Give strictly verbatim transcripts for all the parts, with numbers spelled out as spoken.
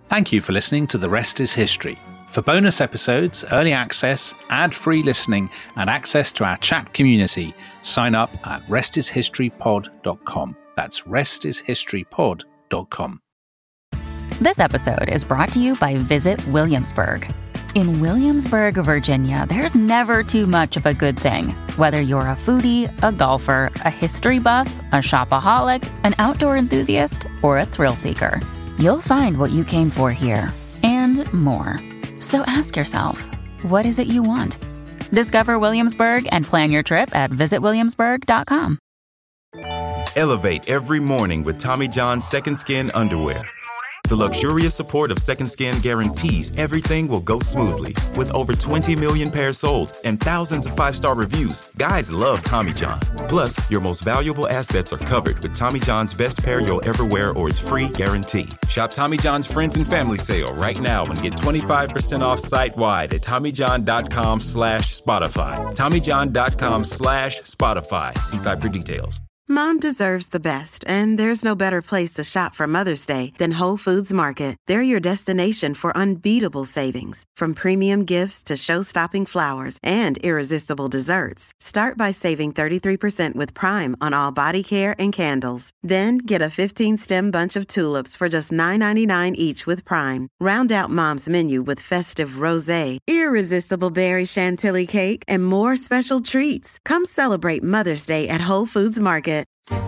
Thank you for listening to The Rest is History. For bonus episodes, early access, ad-free listening, and access to our chat community, sign up at rest is history pod dot com. That's rest is history pod dot com. This episode is brought to you by Visit Williamsburg. In Williamsburg, Virginia, there's never too much of a good thing. Whether you're a foodie, a golfer, a history buff, a shopaholic, an outdoor enthusiast, or a thrill seeker, you'll find what you came for here and more. So ask yourself, what is it you want? Discover Williamsburg and plan your trip at visit williamsburg dot com. Elevate every morning with Tommy John's Second Skin underwear. The luxurious support of Second Skin guarantees everything will go smoothly. With over twenty million pairs sold and thousands of five-star reviews, guys love Tommy John. Plus, your most valuable assets are covered with Tommy John's best pair you'll ever wear or its free guarantee. Shop Tommy John's Friends and Family Sale right now and get twenty-five percent off site-wide at TommyJohn.com slash Spotify. TommyJohn.com slash Spotify. See site for details. Mom deserves the best, and there's no better place to shop for Mother's Day than Whole Foods Market. They're your destination for unbeatable savings, from premium gifts to show-stopping flowers and irresistible desserts. Start by saving thirty-three percent with Prime on all body care and candles. Then get a fifteen-stem bunch of tulips for just nine ninety-nine each with Prime. Round out Mom's menu with festive rosé, irresistible berry chantilly cake, and more special treats. Come celebrate Mother's Day at Whole Foods Market.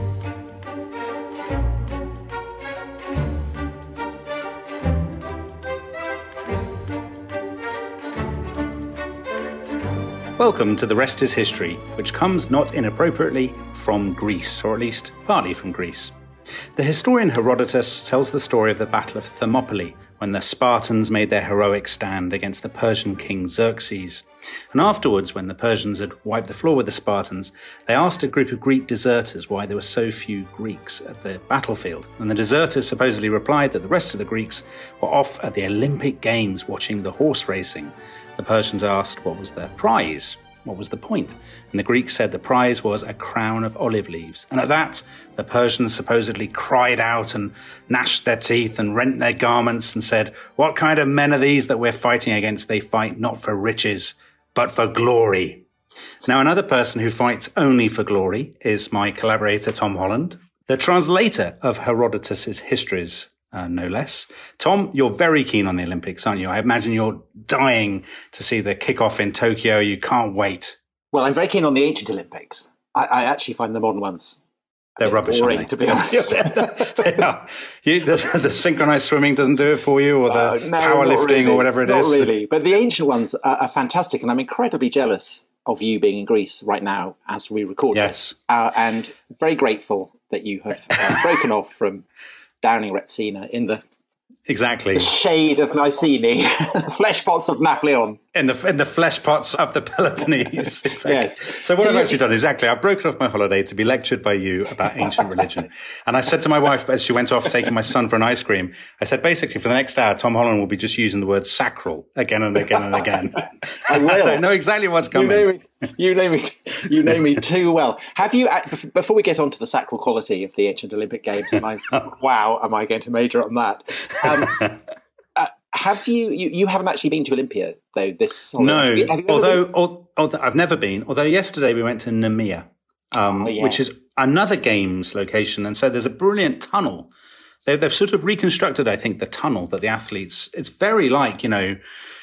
Welcome to The Rest is History, which comes not inappropriately from Greece, or at least partly from Greece. The historian Herodotus tells the story of the Battle of Thermopylae, when the Spartans made their heroic stand against the Persian king Xerxes. And afterwards, when the Persians had wiped the floor with the Spartans, they asked a group of Greek deserters why there were so few Greeks at the battlefield. And the deserters supposedly replied that the rest of the Greeks were off at the Olympic Games watching the horse racing. The Persians asked what was their prize. What was the point? And the Greeks said the prize was a crown of olive leaves. And at that, the Persians supposedly cried out and gnashed their teeth and rent their garments and said, "What kind of men are these that we're fighting against? They fight not for riches, but for glory." Now, another person who fights only for glory is my collaborator, Tom Holland, the translator of Herodotus's histories, uh, no less. Tom, you're very keen on the Olympics, aren't you? I imagine you're dying to see the kickoff in Tokyo. You can't wait. Well, I'm very keen on the ancient Olympics. I, I actually find the modern ones They're rubbish, boring, aren't to they? be honest. They are. You, the, the synchronized swimming doesn't do it for you, or the uh, no, powerlifting, really. or whatever it not is. Not really. But the ancient ones are, are fantastic, and I'm incredibly jealous of you being in Greece right now as we record Yes. this. Uh, and very grateful that you have uh, broken off from Downing Retsina in the, Exactly. the shade of Mycenae, flesh pots of Napoleon. In the in the flesh pots of the Peloponnese. Exactly. Yes. So what So I've you- actually done, exactly, I've broken off my holiday to be lectured by you about ancient religion. And I said to my wife, as she went off taking my son for an ice cream, I said, basically, for the next hour, Tom Holland will be just using the word sacral again and again and again. I will. I know exactly what's You coming. know me. You know me. You know me too well. Have you? act- Before we get on to the sacral quality of the ancient Olympic Games, am I? Wow, am I going to major on that? Um, uh, have you, you? You haven't actually been to Olympia though. This No, have you ever although, been? al- although I've never been. Although yesterday we went to Nemea, um, Oh, yes. which is another games location, and so there's a brilliant tunnel. They've, they've sort of reconstructed, I think, the tunnel that the athletes. It's very like, you know,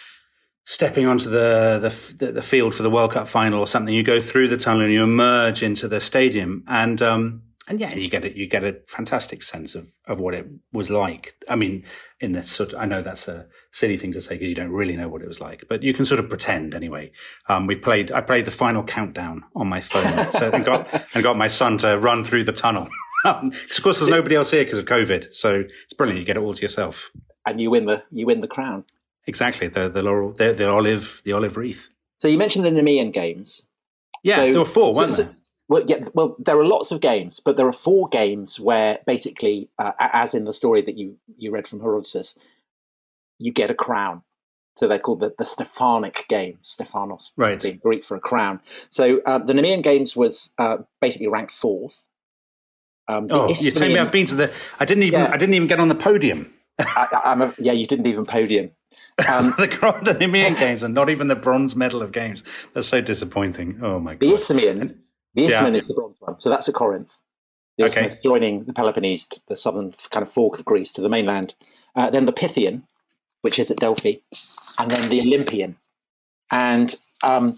stepping onto the, the the field for the World Cup final or something. You go through the tunnel and you emerge into the stadium, and um, and yeah, you get it. You get a fantastic sense of of what it was like. I mean, in the sort of, I know that's a silly thing to say because you don't really know what it was like, but you can sort of pretend anyway. Um, we played. I played the final countdown on my phone, so and got and got my son to run through the tunnel. Because of course there's nobody else here because of COVID, so it's brilliant. You get it all to yourself, And you win the you win the crown. exactly. The the laurel, the, the olive, the olive wreath. So you mentioned the Nemean Games. Yeah, So- there were four, weren't so- there? Well, yeah. Well, there are lots of games, but there are four games where basically, uh, as in the story that you you read from Herodotus, you get a crown. So they're called the, the Stephanic Games, Stephanos Right. being Greek for a crown. So um, the Nemean Games was uh, basically ranked fourth. Um, the Oh, you're telling me Isthmian- I've been to the? I didn't even. Yeah. I didn't even get on the podium. I, I'm a, yeah, you didn't even podium. Um, the, the Nemean Games and not even the bronze medal of games. That's so disappointing. Oh my god. The Isthmian, the Isthmian yeah. is the bronze one. So that's at Corinth. The okay. Isthmian joining the Peloponnese, the southern kind of fork of Greece to the mainland. Uh, then the Pythian, which is at Delphi, and then the Olympian. And um,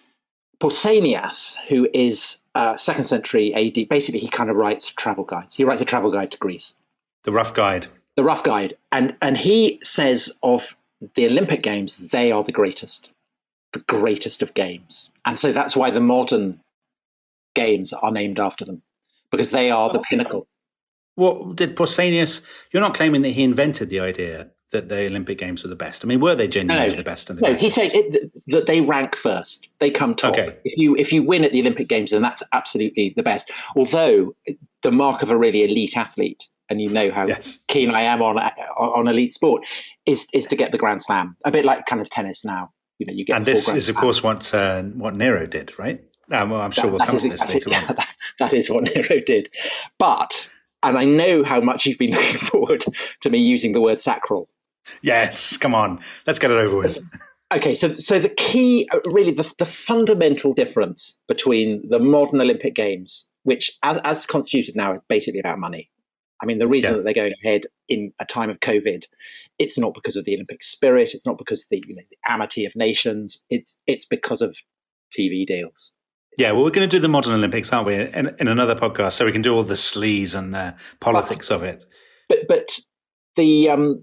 Pausanias, who is uh, second century A D, basically he kind of writes travel guides. He writes a travel guide to Greece. The Rough Guide. The Rough Guide. And, and he says of the Olympic Games, they are the greatest, the greatest of games. And so that's why the modern games are named after them, because they are the pinnacle. What did Pausanias, you're not claiming that he invented the idea that the Olympic Games were the best. I mean, were they genuinely no, the best? And the no, greatest? he said it, that they rank first. They come top. Okay. If you if you win at the Olympic Games, then that's absolutely the best. Although the mark of a really elite athlete, and you know how yes. keen I am on on elite sport, is is to get the Grand Slam. A bit like kind of tennis now. You know, you get. And this is, of course, what uh, what Nero did, right? Um, well, I'm sure that, we'll that come to exactly, this later yeah, on. That, that is what Nero did. But, and I know how much you've been looking forward to me using the word sacral. Yes, come on, let's get it over with. Okay, so so the key, really, the, the fundamental difference between the modern Olympic Games, which, as, as constituted now, is basically about money. I mean, the reason yeah. that they're going ahead in a time of COVID, it's not because of the Olympic spirit. It's not because of the, you know, the amity of nations. It's it's because of T V deals. Yeah, well, we're going to do the modern Olympics, aren't we, in, in another podcast, so we can do all the sleaze and the politics but, of it. But but the um,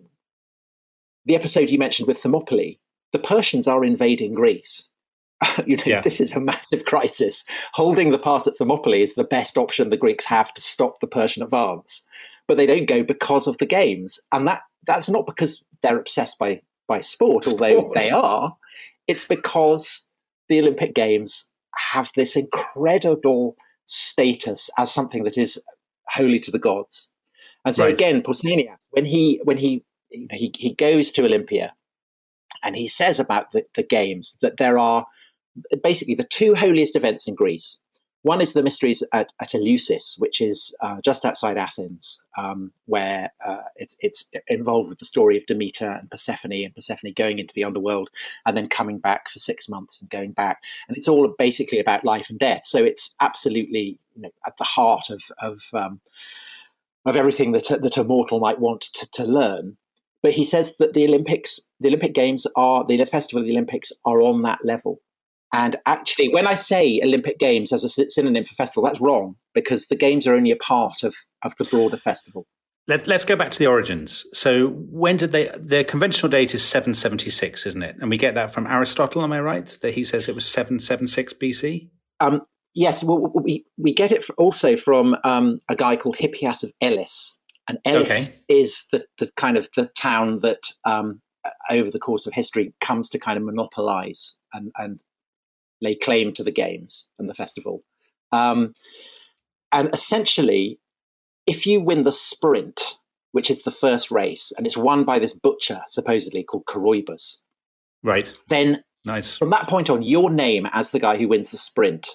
the episode you mentioned with Thermopylae, the Persians are invading Greece. you know, yeah. This is a massive crisis. Holding the pass at Thermopylae is the best option the Greeks have to stop the Persian advance. But they don't go because of the games. And that that's not because they're obsessed by, by sport, sport, although they are. It's because the Olympic Games have this incredible status as something that is holy to the gods. And so right. again, Pausanias, when he when he, you know, he he goes to Olympia and he says about the, the games that there are basically the two holiest events in Greece. One is the mysteries at, at Eleusis, which is uh, just outside Athens, um, where uh, it's it's involved with the story of Demeter and Persephone, and Persephone going into the underworld and then coming back for six months and going back. And it's all basically about life and death. So it's absolutely, you know, at the heart of of, um, of everything that, that a mortal might want to, to learn. But he says that the Olympics, the Olympic Games are, the Festival of the Olympics are on that level. And actually, when I say Olympic Games as a synonym for festival, that's wrong, because the games are only a part of, of the broader festival. Let, let's go back to the origins. So when did they, the conventional date is seven seventy-six, isn't it? And we get that from Aristotle, am I right? That he says it was seven seventy-six B C? Um, yes, well, we, we get it also from um, a guy called Hippias of Elis. And Elis okay. is the, the kind of the town that um, over the course of history comes to kind of monopolize and, and lay claim to the games and the festival. Um, and essentially, if you win the sprint, which is the first race, and it's won by this butcher, supposedly called Coroebus, right? Then nice. From that point on, your name as the guy who wins the sprint,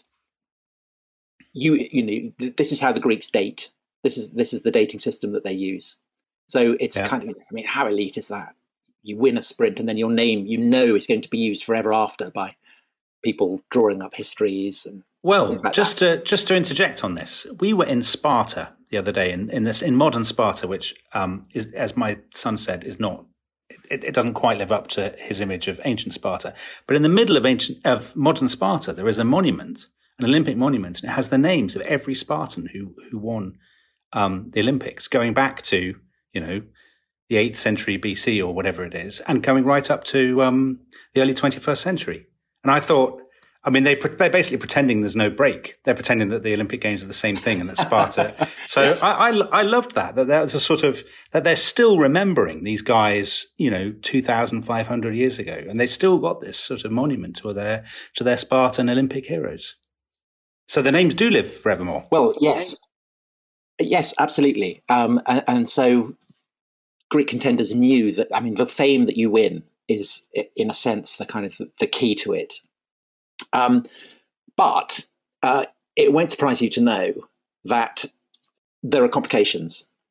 you you know, this is how the Greeks date. This is this is the dating system that they use. So it's yeah. kind of, I mean, how elite is that? You win a sprint, and then your name, you know, is going to be used forever after by people drawing up histories and well like just that. to just to interject on this, we were in Sparta the other day in, in this in modern Sparta, which um is, as my son said, is not it, it doesn't quite live up to his image of ancient Sparta, but in the middle of ancient of modern Sparta there is a monument, an Olympic monument, and it has the names of every Spartan who who won um the Olympics, going back to, you know, the eighth century B C or whatever it is, and coming right up to um the early twenty-first century. And I thought, I mean, they, they're basically pretending there's no break. They're pretending that the Olympic Games are the same thing and that Sparta. So yes. I, I, I loved that, that that's a sort of, that they're still remembering these guys, you know, two thousand five hundred years ago. And they still got this sort of monument to their, to their Spartan Olympic heroes. So the names do live forevermore. Well, yes. Yes, absolutely. Um, and, and so Greek contenders knew that, I mean, the fame that you win is, in a sense, the kind of the key to it. Um, but uh, it won't surprise you to know that there are complications.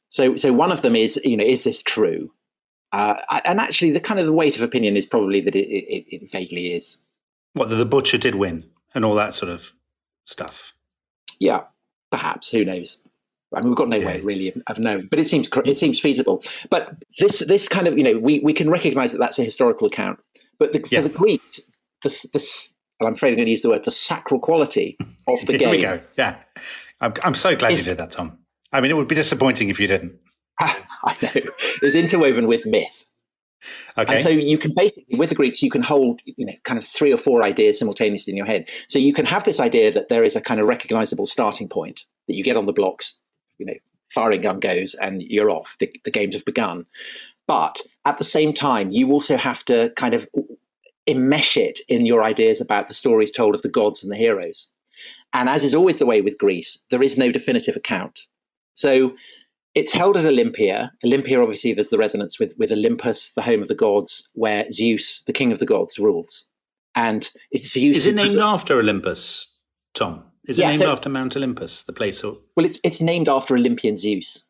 So, so one of them is, you know, is this true? Uh, and actually, the kind of the weight of opinion is probably that it, it, it vaguely is. What, that the butcher did win and all that sort of stuff? Yeah, perhaps. Who knows? I mean, we've got no yeah. way really of, of knowing, but it seems it seems feasible. But this this kind of, you know, we, we can recognise that that's a historical account. But the, yeah. for the Greeks, this this, and I'm afraid I'm going to use the word, the sacral quality of the Here game. we go. Yeah, I'm I'm so glad is, you did that, Tom. I mean, it would be disappointing if you didn't. I know, is interwoven with myth. Okay. And so you can basically, with the Greeks, you can hold, you know, kind of three or four ideas simultaneously in your head. So you can have this idea that there is a kind of recognizable starting point that you get on the blocks, you know, firing gun goes and you're off. The, the games have begun. But at the same time, you also have to kind of enmesh it in your ideas about the stories told of the gods and the heroes. And as is always the way with Greece, there is no definitive account. So it's held at Olympia. Olympia, obviously, there's the resonance with, with Olympus, the home of the gods, where Zeus, the king of the gods, rules. And it's Zeus. Is it named after Olympus, Tom? Is it yeah, named so, after Mount Olympus, the place? Or... Well, it's it's named after Olympian Zeus.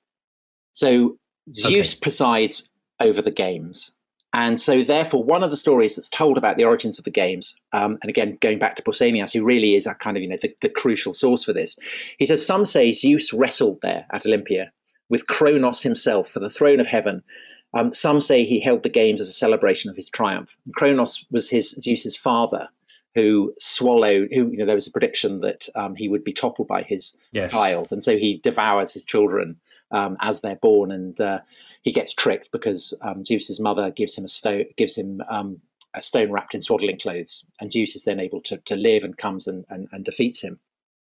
So Zeus okay. presides over the games. And so, therefore, one of the stories that's told about the origins of the games, um, and again, going back to Pausanias, who really is a kind of, you know, the, the crucial source for this, he says, some say Zeus wrestled there at Olympia with Kronos himself for the throne of heaven. Um, some say he held the games as a celebration of his triumph. And Kronos was his Zeus's father, who swallowed, who, you know, there was a prediction that um, he would be toppled by his yes. child. And so he devours his children um, as they're born. And uh, he gets tricked because um, Zeus's mother gives him a stone, gives him um, a stone wrapped in swaddling clothes. And Zeus is then able to, to live and comes and, and, and defeats him.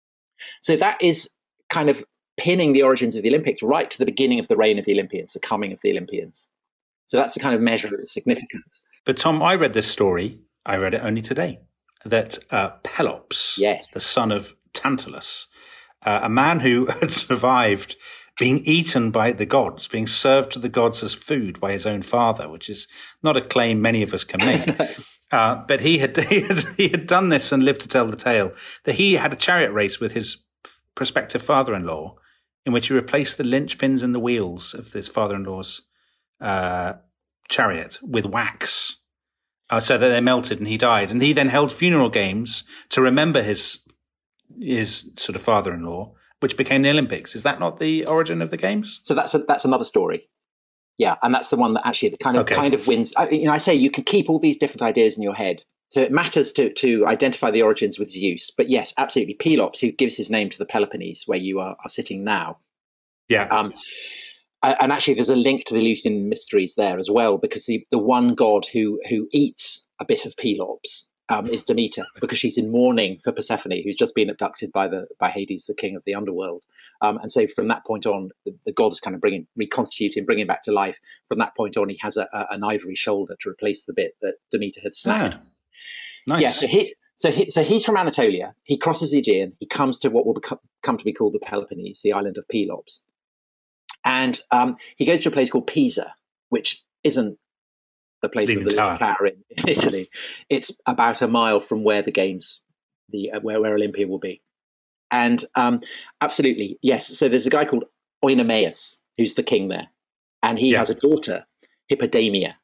So that is kind of pinning the origins of the Olympics right to the beginning of the reign of the Olympians, the coming of the Olympians. So that's the kind of measure of its significance. But Tom, I read this story, I read it only today, that uh, Pelops, yes. the son of Tantalus, uh, a man who had survived being eaten by the gods, being served to the gods as food by his own father, which is not a claim many of us can make. uh, but he had, he had he had done this and lived to tell the tale, that he had a chariot race with his prospective father-in-law, in which he replaced the linchpins and the wheels of his father-in-law's uh, chariot with wax, uh, so that they melted and he died. And he then held funeral games to remember his his sort of father-in-law, which became the Olympics. Is that not the origin of the games? So that's a, that's another story. Yeah, and that's the one that actually the kind of okay. kind of wins. I, you know, I say you can keep all these different ideas in your head. So it matters to, to identify the origins with Zeus. But yes, absolutely. Pelops, who gives his name to the Peloponnese, where you are, are sitting now. Yeah. Um, and actually, there's a link to the Eleusinian mysteries there as well, because the, the one god who who eats a bit of Pelops um, is Demeter, because she's in mourning for Persephone, who's just been abducted by the by Hades, the king of the underworld. Um, and so from that point on, the, the gods kind of bring him, reconstitute him, bring him back to life. From that point on, he has a, a, an ivory shoulder to replace the bit that Demeter had snapped. Ah. Nice. Yeah, so he, so he, so he's from Anatolia. He crosses the Aegean. He comes to what will become, come to be called the Peloponnese, the island of Pelops, and um, he goes to a place called Pisa, which isn't the place with the Leaning Tower in, in Italy. It's about a mile from where the games, the uh, where where Olympia will be, and um, absolutely yes. So there's a guy called Oenomaus who's the king there, and he yeah. has a daughter, Hippodamia,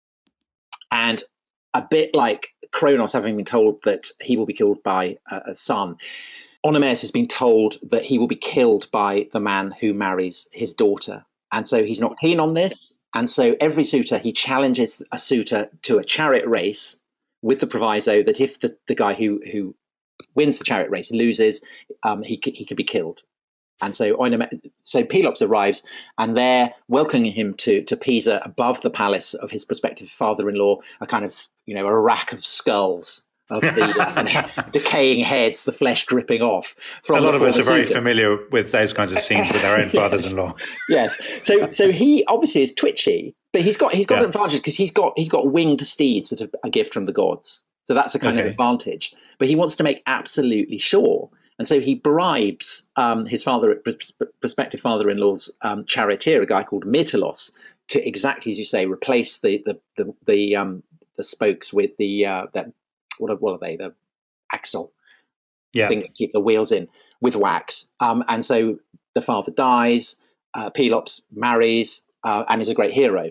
and a bit like Kronos having been told that he will be killed by a, a son, Oenomaus has been told that he will be killed by the man who marries his daughter. And so he's not keen on this. And so every suitor, he challenges a suitor to a chariot race with the proviso that if the, the guy who, who wins the chariot race loses, um, he, he can be killed. And so Oenomaus, so Pelops arrives, and they're welcoming him to, to Pisa above the palace of his prospective father-in-law, a kind of, you know, a rack of skulls of the uh, decaying heads, the flesh dripping off. From a lot of us are very suitors. familiar with those kinds of scenes with our own yes. fathers-in-law. Yes. So so he obviously is twitchy, but he's got he's got yeah. an advantage because he's got he's got winged steeds that are a gift from the gods. So that's a kind okay. of advantage. But he wants to make absolutely sure. And so he bribes um, his father, prospective father-in-law's um, charioteer, a guy called Myrtilos, to exactly as you say, replace the the the the, um, the spokes with the uh, that what are, what are they the axle yeah. thing that keep the wheels in with wax. Um, and so the father dies. uh, Pelops marries uh, and is a great hero.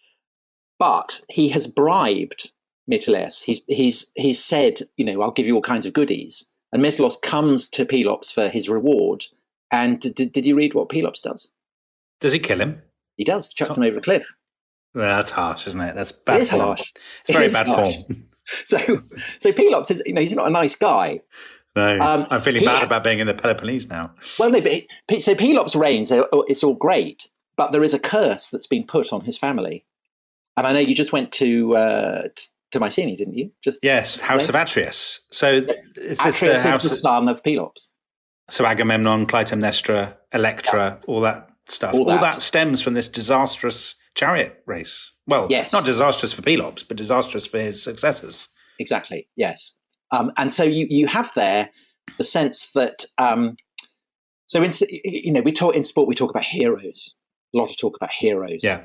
But he has bribed Mytilus. He's he's he's said, you know, I'll give you all kinds of goodies. And Mytilus comes to Pelops for his reward. And did, did you read what Pelops does? Does he kill him? He does. He chucks him over a cliff. Well, that's harsh, isn't it? That's bad It is form. harsh. It's very It is bad harsh. form. So, so Pelops is, you know, he's not a nice guy. No, Um, I'm feeling he- bad about being in the Peloponnese now. Well, no, but it, Pe- so Pelops reigns. So it's all great, but there is a curse that's been put on his family. And I know you just went to uh, t- to Mycenae, didn't you? Just Yes, House of Atreus. So is this Atreus the is house? the son of Pelops. So Agamemnon, Clytemnestra, Electra, all that stuff. All All that. that. stems from this disastrous chariot race. Well, Yes. not disastrous for Pelops, but disastrous for his successors. Exactly. Yes. Um, and so you you have there the sense that um, so in you know we talk in sport we talk about heroes. A lot of talk about heroes. Yeah.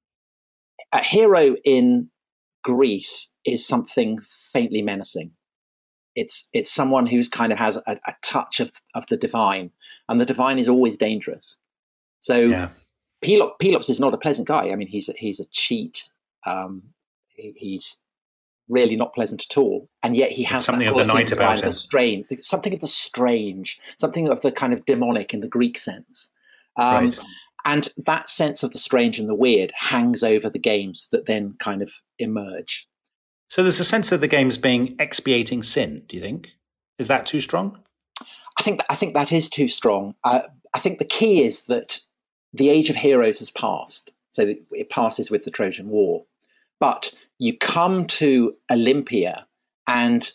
A hero in Greece is something faintly menacing. It's it's someone who's kind of has a, a touch of, of the divine, and the divine is always dangerous. So Yeah. Pelops, Pelops is not a pleasant guy. I mean, he's a, he's a cheat. Um, he, he's really not pleasant at all, and yet he has It's something that of the quality night divine, about the him. strange, something of the strange, something of the kind of demonic in the Greek sense. Um, Right. And that sense of the strange and the weird hangs over the games that then kind of emerge. So there's a sense of the games being expiating sin, do you think? Is that too strong? I think I think that is too strong. Uh, I think the key is that the age of heroes has passed, so that it passes with the Trojan War. But you come to Olympia, and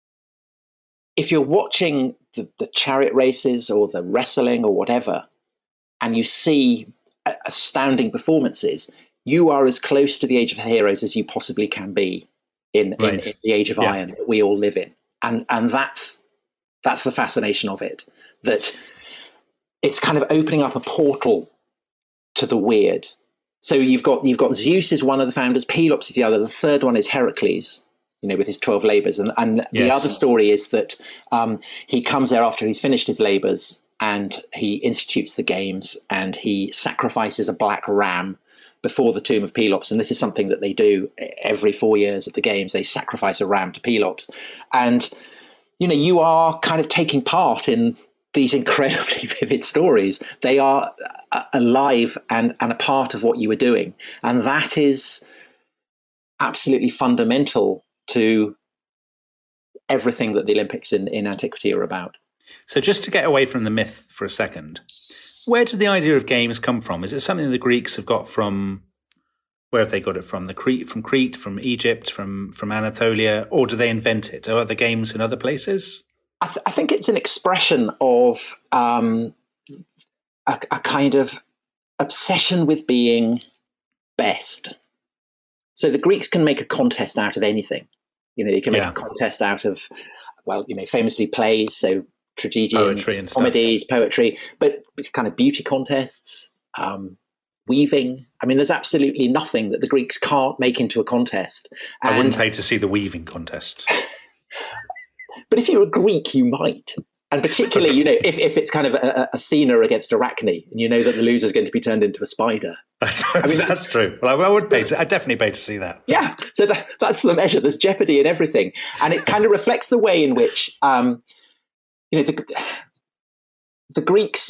if you're watching the, the chariot races or the wrestling or whatever, and you see a- astounding performances, you are as close to the age of heroes as you possibly can be in, in, Right. in the age of Yeah. iron that we all live in. And and that's that's the fascination of it, that it's kind of opening up a portal to the weird. So you've got you've got Zeus is one of the founders, Pelops is the other, the third one is Heracles, you know, with his twelve labours. And, and the Yes. other story is that um, he comes there after he's finished his labours, and he institutes the games, and he sacrifices a black ram before the tomb of Pelops. And this is something that they do every four years at the games. They sacrifice a ram to Pelops. And, you know, you are kind of taking part in these incredibly vivid stories. They are uh, alive and, and a part of what you were doing. And that is absolutely fundamental to everything that the Olympics in, in antiquity are about. So just to get away from the myth for a second, where did the idea of games come from? Is it something the Greeks have got from, where have they got it from? The Crete, from Crete, from Egypt, from, from Anatolia, or do they invent it? Are the games in other places? I, th- I think it's an expression of um, a, a kind of obsession with being best. So the Greeks can make a contest out of anything. You know, they can make Yeah. a contest out of, well, you know, famously plays, so tragedian, Poetry and stuff. comedies, poetry, but it's kind of beauty contests, um, weaving. I mean, there's absolutely nothing that the Greeks can't make into a contest. I And- wouldn't pay to see the weaving contest. But if you're a Greek, you might. And particularly, you know, if, if it's kind of a, a Athena against Arachne, and you know that the loser is going to be turned into a spider. That's, mean, that's, that's- true. Well, I, I would pay to, I'd definitely pay to see that. Yeah, so that, that's the measure. There's jeopardy in everything. And it kind of reflects the way in which, um, you know, the, the Greeks,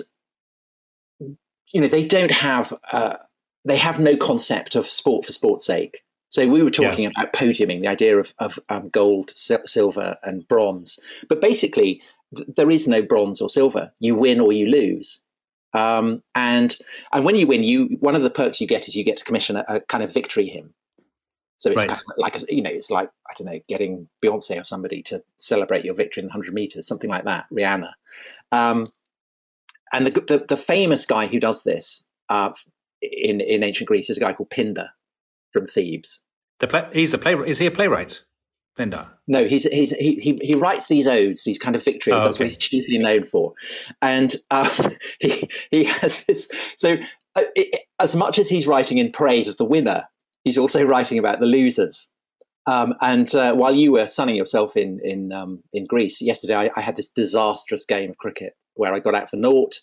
you know, they don't have, uh, they have no concept of sport for sport's sake. So we were talking Yeah. about podiuming, the idea of, of um, gold, sil- silver, and bronze. But basically, th- there is no bronze or silver. You win or you lose. Um, and and when you win, you one of the perks you get is you get to commission a, a kind of victory hymn. So it's Right. kind of like a, you know, it's like I don't know, getting Beyonce or somebody to celebrate your victory in one hundred meters, something like that. Rihanna, um, and the, the the famous guy who does this uh, in in ancient Greece is a guy called Pindar from Thebes. The play, he's a playwright. Is he a playwright? Pindar. No, he's, he's he he he writes these odes, these kind of victories. Oh, That's okay. what he's chiefly known for, and um, he he has this. So, uh, it, as much as he's writing in praise of the winner, he's also writing about the losers. Um, and uh, while you were sunning yourself in in um, in Greece yesterday, I, I had this disastrous game of cricket where I got out for naught.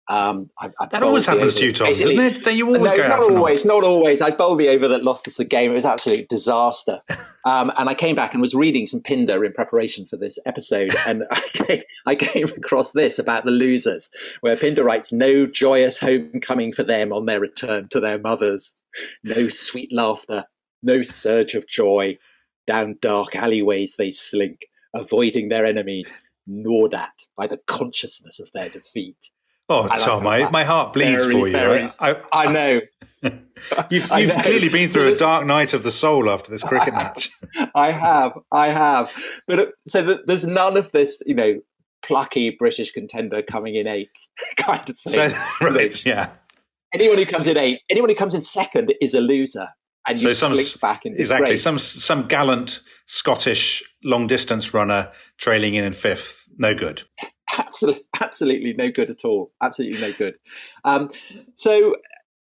Um, I, I that always happens to you, Tom, doesn't it? Then you always no, go not out for always, not always. I bowled the over that lost us the game. It was an absolute disaster. Um, and I came back and was reading some Pindar in preparation for this episode, and I came, I came across this about the losers, where Pindar writes, "No joyous homecoming for them on their return to their mothers. No sweet laughter, no surge of joy. Down dark alleyways they slink, avoiding their enemies, gnawed at by the consciousness of their defeat." Oh, and Tom, my, my heart bleeds very, for you. Very, I, I, I know. You've, I you've know. clearly been through a dark night of the soul after this cricket I match. I have, I have. But uh, so that there's none of this, you know, plucky British contender coming in eighth kind of thing. So, right, yeah. Anyone who comes in eighth, anyone who comes in second is a loser. And you so some, slink back into exactly grace. some some gallant Scottish long distance runner trailing in in fifth. No good. Absolutely, absolutely no good at all. Absolutely no good. Um, so,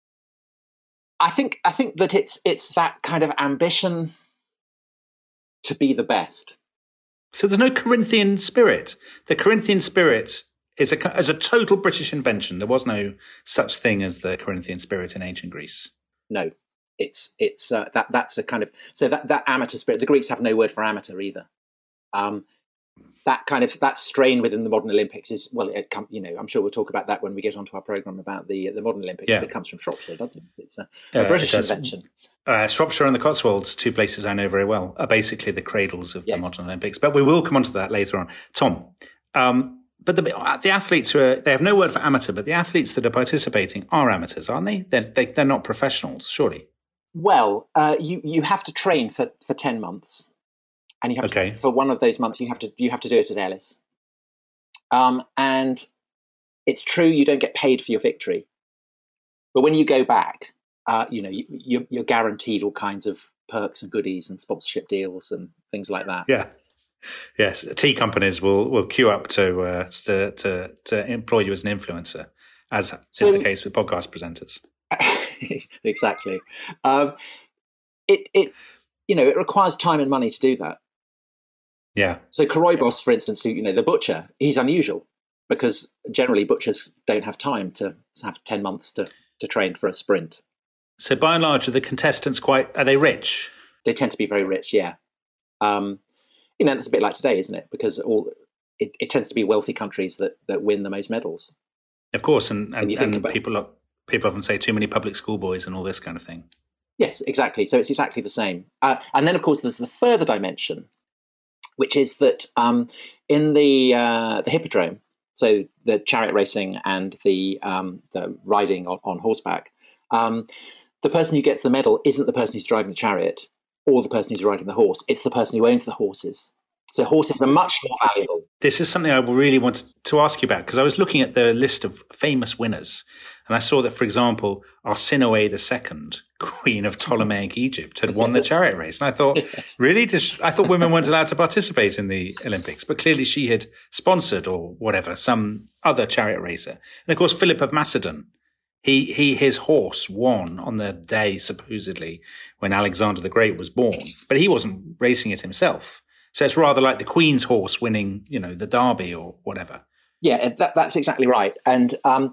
I think I think that it's it's that kind of ambition to be the best. So there's no Corinthian spirit. The Corinthian spirit is a is a total British invention. There was no such thing as the Corinthian spirit in ancient Greece. No, it's it's uh, that that's a kind of so that that amateur spirit. The Greeks have no word for amateur either. Um, That kind of that strain within the modern Olympics is well, it come, you know, I'm sure we'll talk about that when we get onto our program about the the modern Olympics. Yeah. But it comes from Shropshire, doesn't it? It's a, a Uh, British it does. invention. Uh, Shropshire and the Cotswolds, two places I know very well, are basically the cradles of Yeah. the modern Olympics. But we will come on to that later on. Tom, um, but the, the athletes who are, they have no word for amateur, but the athletes that are participating are amateurs, aren't they? They're, they, they're not professionals, surely. Well, uh, you you have to train for, for ten months, and you have Okay. to, for one of those months you have to you have to do it at Ellis. Um, and it's true you don't get paid for your victory, but when you go back, uh, you know you, you're, you're guaranteed all kinds of perks and goodies and sponsorship deals and things like that. Yeah. Yes. Tea companies will, will queue up to, uh, to to to employ you as an influencer, as So- is the case with podcast presenters. Exactly. Um, it it you know it requires time and money to do that. Yeah. So Koroibos, for instance, who, you know, the butcher, he's unusual because generally butchers don't have time to have ten months to, to train for a sprint. So by and large, are the contestants quite, are they rich? They tend to be very rich, yeah. Um, you know, that's a bit like today, isn't it? Because all it, it tends to be wealthy countries that, that win the most medals. Of course. And, and, you think and about- people, are, people often say too many public school boys and all this kind of thing. Yes, exactly. So it's exactly the same. Uh, and then, of course, there's the further dimension, which is that um, in the uh, the hippodrome, so the chariot racing and the um, the riding on, on horseback, um, the person who gets the medal isn't the person who's driving the chariot or the person who's riding the horse. It's the person who owns the horses. So horses are much more valuable. This is something I really wanted to ask you about because I was looking at the list of famous winners and I saw that, for example, Arsinoe the Second, Queen of Ptolemaic Egypt, had won the Yes. chariot race. And I thought, Yes. really? Does, I thought women weren't allowed to participate in the Olympics, but clearly she had sponsored or whatever, some other chariot racer. And of course, Philip of Macedon, he, he, his horse won on the day, supposedly, when Alexander the Great was born, but he wasn't racing it himself. So it's rather like the Queen's horse winning, you know, the Derby or whatever. Yeah, that, that's exactly right. And um,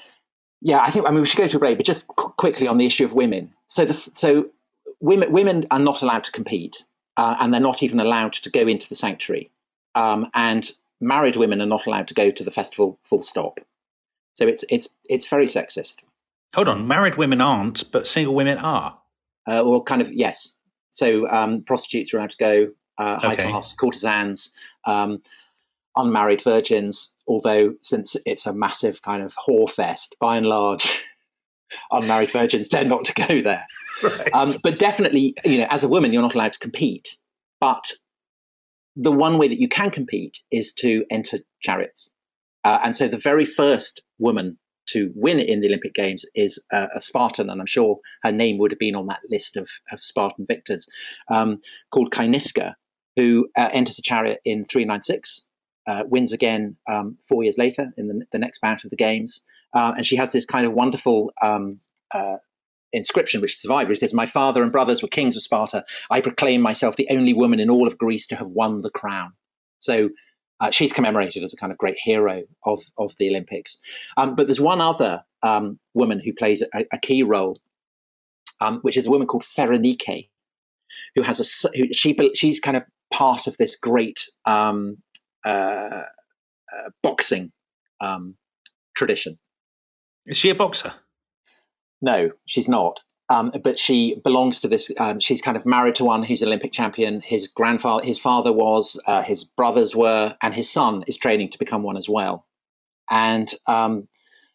yeah, I think I mean we should go to a break, but just qu- quickly on the issue of women. So the so women women are not allowed to compete, uh, and they're not even allowed to go into the sanctuary. Um, and married women are not allowed to go to the festival. Full stop. So it's it's it's very sexist. Hold on, married women aren't, but single women are. Uh, or kind of yes. So um, prostitutes are allowed to go. Uh, high Okay. class courtesans, um, unmarried virgins, although since it's a massive kind of whore fest, by and large, unmarried virgins tend not to go there. Right. Um, but definitely, you know, as a woman, you're not allowed to compete. But the one way that you can compete is to enter chariots. Uh, and so the very first woman to win in the Olympic Games is uh, a Spartan, and I'm sure her name would have been on that list of, of Spartan victors, um, called Kainiska, who uh, enters a chariot in three ninety-six, uh, wins again um, four years later in the, the next bout of the Games. Uh, and she has this kind of wonderful um, uh, inscription which survived, which says, "My father and brothers were kings of Sparta. I proclaim myself the only woman in all of Greece to have won the crown." So Uh, she's commemorated as a kind of great hero of, of the Olympics. Um, but there's one other um, woman who plays a, a key role, um, which is a woman called Berenike, who has a who, she she's kind of part of this great um, uh, uh, boxing um, tradition. Is she a boxer? No, she's not. Um, but she belongs to this. Um, she's kind of married to one who's an Olympic champion. His grandfather, his father was, uh, his brothers were, and his son is training to become one as well. And um,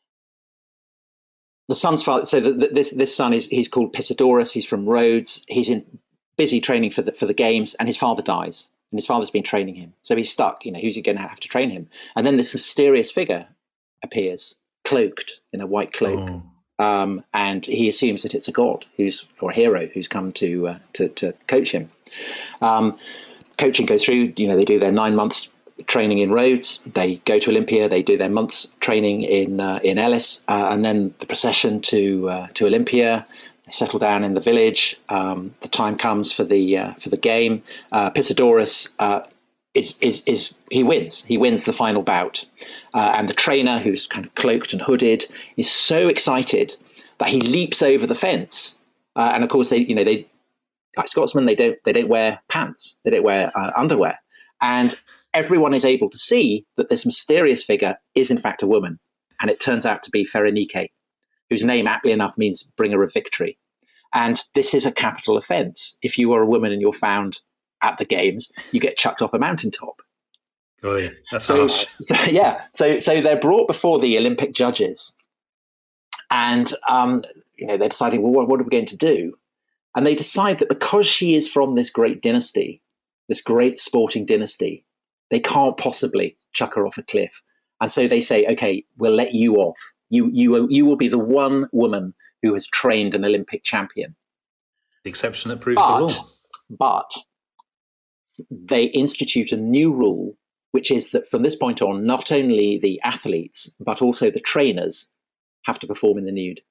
the son's father. So the, the, this this son is he's called Pisadorus. He's from Rhodes. He's in busy training for the for the games, and his father dies. And his father's been training him, so he's stuck. You know, who's he going to have to train him? And then this mysterious figure appears, cloaked in a white cloak. Oh. Um, and he assumes that it's a god who's or a hero who's come to uh, to, to coach him. Um, coaching goes through. You know, they do their nine months training in Rhodes. They go to Olympia. They do their months training in uh, in Elis, uh, and then the procession to uh, to Olympia. They settle down in the village. Um, the time comes for the uh, for the game. Uh, Pisadorus uh, is is is he wins. He wins the final bout. Uh, and the trainer, who's kind of cloaked and hooded, is so excited that he leaps over the fence. Uh, and of course, they, you know, they, like Scotsmen, they don't, they don't wear pants, they don't wear uh, underwear, and everyone is able to see that this mysterious figure is in fact a woman, and it turns out to be Berenike, whose name, aptly enough, means bringer of victory. And this is a capital offence. If you are a woman and you're found at the games, you get chucked off a mountaintop. Oh yeah, that's so, harsh. So yeah, so so they're brought before the Olympic judges, and um, you know they're deciding, well, what, what are we going to do? And they decide that because she is from this great dynasty, this great sporting dynasty, they can't possibly chuck her off a cliff. And so they say, okay, we'll let you off. You you you will be the one woman who has trained an Olympic champion. The exception that proves but, the rule. But they institute a new rule, which is that from this point on, not only the athletes, but also the trainers have to perform in the nude.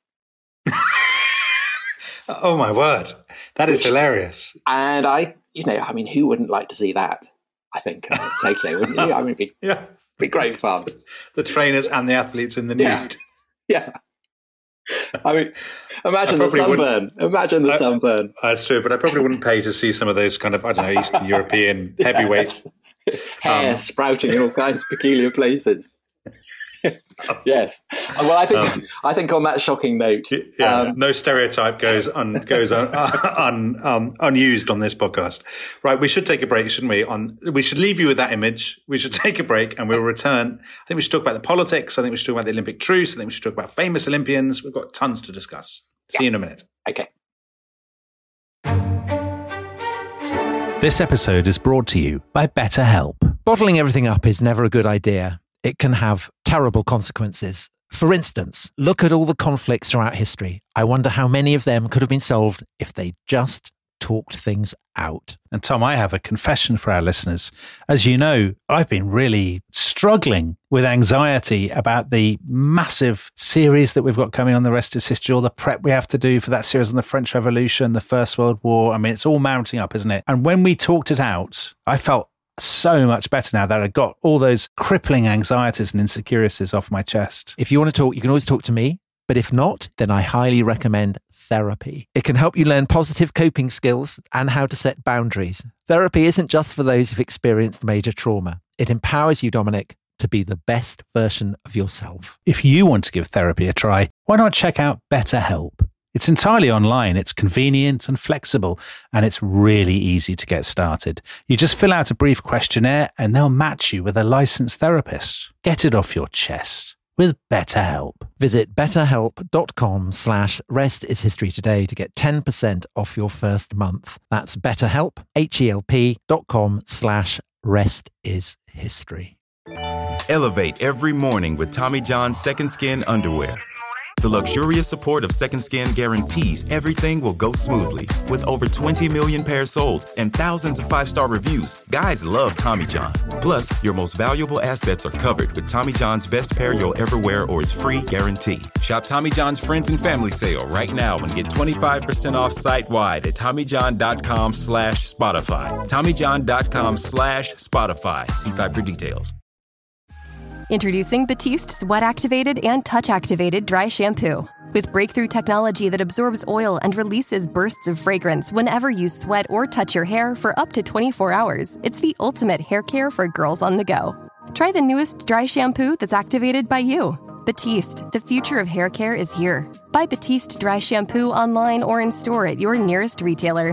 Oh, my word. That is which, hilarious. And I, you know, I mean, who wouldn't like to see that? I think, uh, Tokyo, wouldn't you? I mean, it'd be, yeah. be great fun. The trainers and the athletes in the nude. Yeah. yeah. I mean, imagine the sunburn. Imagine the I, sunburn. That's true, but I probably wouldn't pay to see some of those kind of, I don't know, Eastern European yes. heavyweights. Hair um, sprouting in all kinds of peculiar places. Yes. Well, I think um, I think on that shocking note, yeah, um, no stereotype goes un, goes un, un, um, unused on this podcast. Right, we should take a break, shouldn't we? On we should leave you with that image. We should take a break, and we'll return. I think we should talk about the politics. I think we should talk about the Olympic truce. I think we should talk about famous Olympians. We've got tons to discuss. See yeah. you in a minute. Okay. This episode is brought to you by BetterHelp. Bottling everything up is never a good idea. It can have terrible consequences. For instance, look at all the conflicts throughout history. I wonder how many of them could have been solved if they just talked things out. And Tom, I have a confession for our listeners. As you know, I've been really struggling with anxiety about the massive series that we've got coming on The Rest is History, all the prep we have to do for that series on the French Revolution, the First World War. I mean, it's all mounting up, isn't it? And when we talked it out, I felt so much better now that I got all those crippling anxieties and insecurities off my chest. If you want to talk, you can always talk to me. But if not, then I highly recommend therapy. It can help you learn positive coping skills and how to set boundaries. Therapy isn't just for those who've experienced major trauma. It empowers you, Dominic, to be the best version of yourself. If you want to give therapy a try, why not check out BetterHelp? It's entirely online, it's convenient and flexible, and it's really easy to get started. You just fill out a brief questionnaire and they'll match you with a licensed therapist. Get it off your chest with BetterHelp. Visit betterhelp.com slash rest is history today to get ten percent off your first month. That's betterhelp, H-E-L-P dot com slash rest is history. Elevate every morning with Tommy John's Second Skin underwear. The luxurious support of Second Skin guarantees everything will go smoothly. With over twenty million pairs sold and thousands of five-star reviews, guys love Tommy John. Plus, your most valuable assets are covered with Tommy John's best pair you'll ever wear or its free guarantee. Shop Tommy John's Friends and Family Sale right now and get twenty-five percent off site-wide at TommyJohn.com slash Spotify. TommyJohn.com slash Spotify. See site for details. Introducing Batiste Sweat-Activated and Touch-Activated Dry Shampoo. With breakthrough technology that absorbs oil and releases bursts of fragrance whenever you sweat or touch your hair for up to twenty-four hours, it's the ultimate hair care for girls on the go. Try the newest dry shampoo that's activated by you. Batiste, the future of hair care is here. Buy Batiste Dry Shampoo online or in store at your nearest retailer.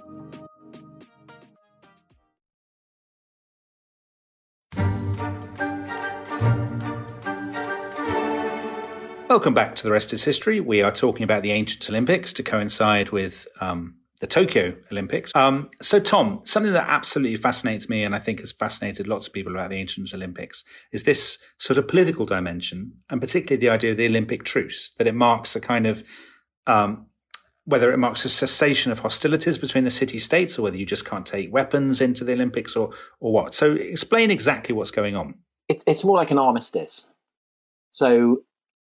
Welcome back to The Rest is History. We are talking about the ancient Olympics to coincide with um, the Tokyo Olympics. Um, so, Tom, something that absolutely fascinates me and I think has fascinated lots of people about the ancient Olympics is this sort of political dimension, and particularly the idea of the Olympic truce, that it marks a kind of, um, whether it marks a cessation of hostilities between the city-states or whether you just can't take weapons into the Olympics or or what. So explain exactly what's going on. It's, it's more like an armistice. So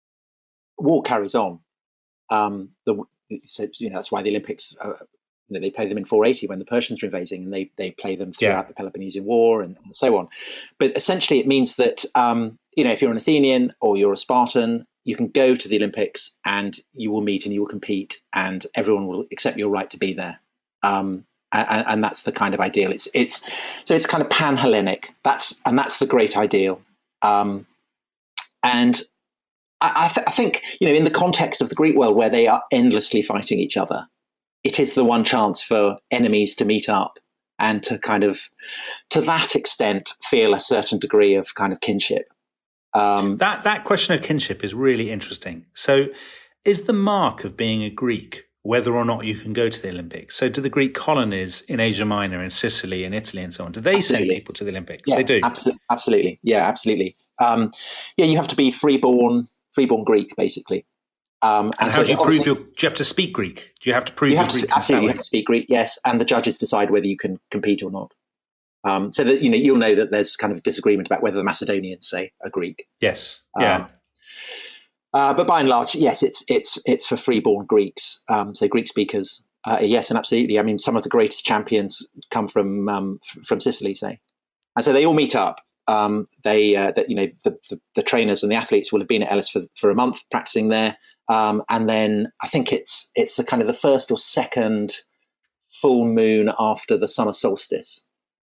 war carries on. Um, the, so, you know, that's why the Olympics, uh, you know, they play them in four eighty when the Persians are invading, and they they play them throughout yeah. the Peloponnesian War and, and so on. But essentially, it means that um, you know, if you're an Athenian or you're a Spartan, you can go to the Olympics and you will meet and you will compete, and everyone will accept your right to be there. Um, and, and that's the kind of ideal. It's it's so it's kind of pan-Hellenic. That's and that's the great ideal. Um, and I, th- I think, you know, in the context of the Greek world where they are endlessly fighting each other, it is the one chance for enemies to meet up and to kind of, to that extent, feel a certain degree of kind of kinship. Um, that that question of kinship is really interesting. So is the mark of being a Greek whether or not you can go to the Olympics? So do the Greek colonies in Asia Minor, in Sicily, in Italy and so on, do they absolutely. send people to the Olympics? Yeah, they do? Absolutely. Absolutely. Yeah, absolutely. Um, yeah, you have to be freeborn. Freeborn Greek, basically. Um, and, and how so do you prove your? Do you have to speak Greek? Do you have to prove you your have Greek? To, absolutely, you have to speak Greek. Yes, and the judges decide whether you can compete or not. Um, so that you know, you'll know that there's kind of disagreement about whether the Macedonians say are Greek. Yes. Yeah. Um, uh, but by and large, yes, it's it's it's for freeborn Greeks. Um, so Greek speakers, uh, yes, and absolutely. I mean, some of the greatest champions come from um, f- from Sicily, say, and so they all meet up. Um, they, uh, that you know, the, the, the trainers and the athletes will have been at Ellis for, for a month practicing there, um, and then I think it's it's the kind of the first or second full moon after the summer solstice,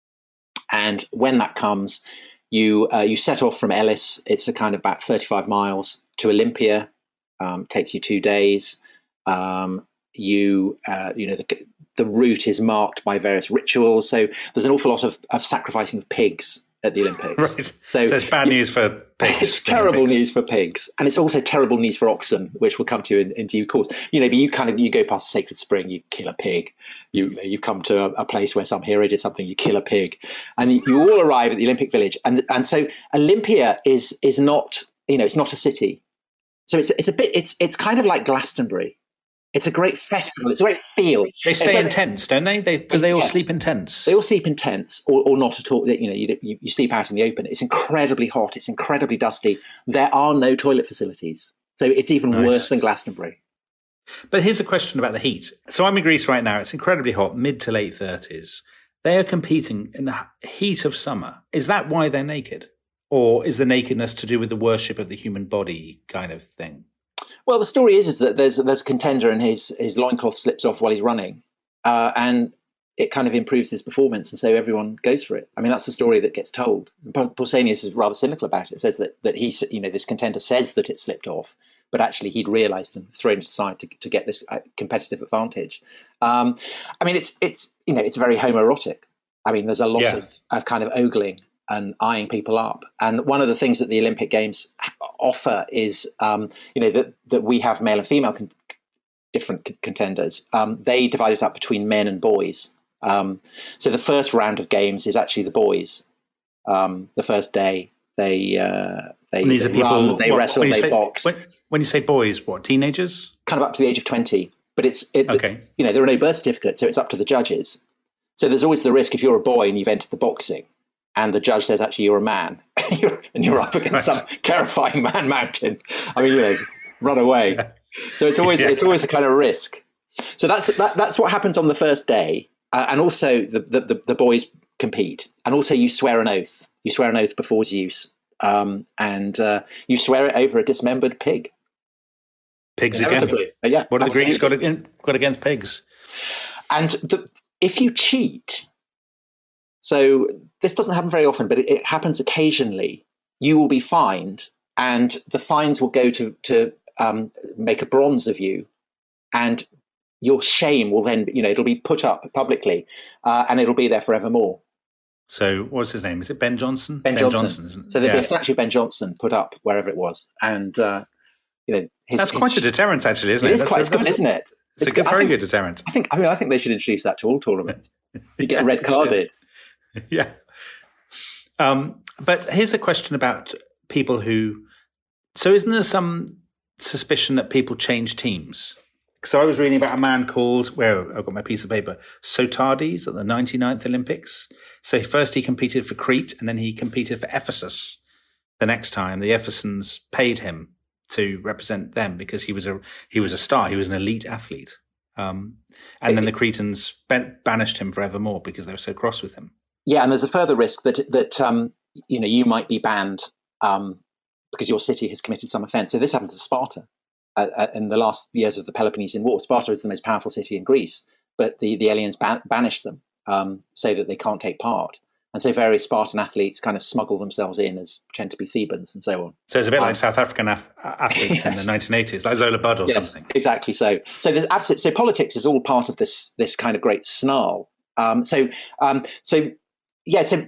and when that comes, you uh, you set off from Ellis. It's a kind of about thirty-five miles to Olympia. Um, takes you two days. Um, you uh, you know the the route is marked by various rituals. So there's an awful lot of, of sacrificing of pigs at the Olympics. Right. So, so it's bad news for pigs. It's terrible Olympics. news for pigs. And it's also terrible news for oxen, which we'll come to in, in due course. You know, but you kind of, you go past a sacred spring, you kill a pig. You you come to a, a place where some hero did something, you kill a pig. And you, you all arrive at the Olympic Village. And and so Olympia is is not, you know, it's not a city. So it's it's a bit, it's it's kind of like Glastonbury. It's a great festival. It's a great feel. They stay in tents, don't they? They do they all yes. sleep in tents? They all sleep in tents, or, or not at all. You know, you, you you sleep out in the open. It's incredibly hot. It's incredibly dusty. There are no toilet facilities, so it's even nice. worse than Glastonbury. But here's a question about the heat. So I'm in Greece right now. It's incredibly hot, mid to late thirties. They are competing in the heat of summer. Is that why they're naked, or is the nakedness to do with the worship of the human body kind of thing? Well, the story is is that there's there's a contender and his his loincloth slips off while he's running, uh, and it kind of improves his performance, and so everyone goes for it. I mean, that's the story that gets told. Pausanias is rather cynical about it. It says that that he, you know, this contender says that it slipped off, but actually he'd realised and thrown it aside to to get this competitive advantage. Um, I mean, it's it's you know it's very homoerotic. I mean, there's a lot yeah. of, of kind of ogling and eyeing people up. And one of the things that the Olympic Games offer is, um, you know, that, that we have male and female con- different c- contenders. Um, they divide it up between men and boys. Um, so the first round of games is actually the boys. Um, the first day, they uh, they, and these they are people, run, they what, wrestle, they say, box. When, when you say boys, what, teenagers? Kind of up to the age of twenty. But it's, it, okay. you know, there are no birth certificates, so it's up to the judges. So there's always the risk if you're a boy and you've entered the boxing and the judge says, actually, you're a man and you're up against right. some terrifying man mountain. I mean, you know, run away. Yeah. So it's always, yeah. it's always a kind of risk. So that's, that, that's what happens on the first day. Uh, and also the, the, the, the boys compete. And also you swear an oath. You swear an oath before Zeus. Um, and uh, you swear it over a dismembered pig. Pigs again. Uh, yeah, what have absolutely. the Greeks got, in, got against pigs? And the, if you cheat, so this doesn't happen very often, but it, it happens occasionally, you will be fined, and the fines will go to, to um, make a bronze of you, and your shame will then, you know, it'll be put up publicly, uh, and it'll be there forevermore. So what's his name? Is it Ben Jonson? Ben, ben Johnson. Johnson, isn't it? So there'll yeah. be a statue of Ben Jonson put up wherever it was, and uh, you know, his, that's quite his, a deterrent, actually, isn't it? It is that's quite a, good, isn't it? It's, it's a good, very think, good deterrent. I think. I mean, I think they should introduce that to all tournaments. You get yeah, red carded. Yeah. Um, but here's a question about people who. So, isn't there some suspicion that people change teams? So I was reading about a man called, where I've got my piece of paper, Sotades at the ninety-ninth Olympics. So first he competed for Crete, and then he competed for Ephesus. The next time, the Ephesians paid him to represent them because he was a he was a star. He was an elite athlete. Um, and then the Cretans ban- banished him forevermore because they were so cross with him. Yeah, and there's a further risk that that um, you know you might be banned um, because your city has committed some offence. So this happened to Sparta uh, uh, in the last years of the Peloponnesian War. Sparta is the most powerful city in Greece, but the the Hellenes ban- banished them um, so that they can't take part. And so various Spartan athletes kind of smuggle themselves in as pretend to be Thebans and so on. So it's a bit um, like South African af- yes. athletes in the nineteen eighties, like Zola Budd or yes, something. Exactly so. So there's absolute, so politics is all part of this this kind of great snarl. Um, so um, so yeah, so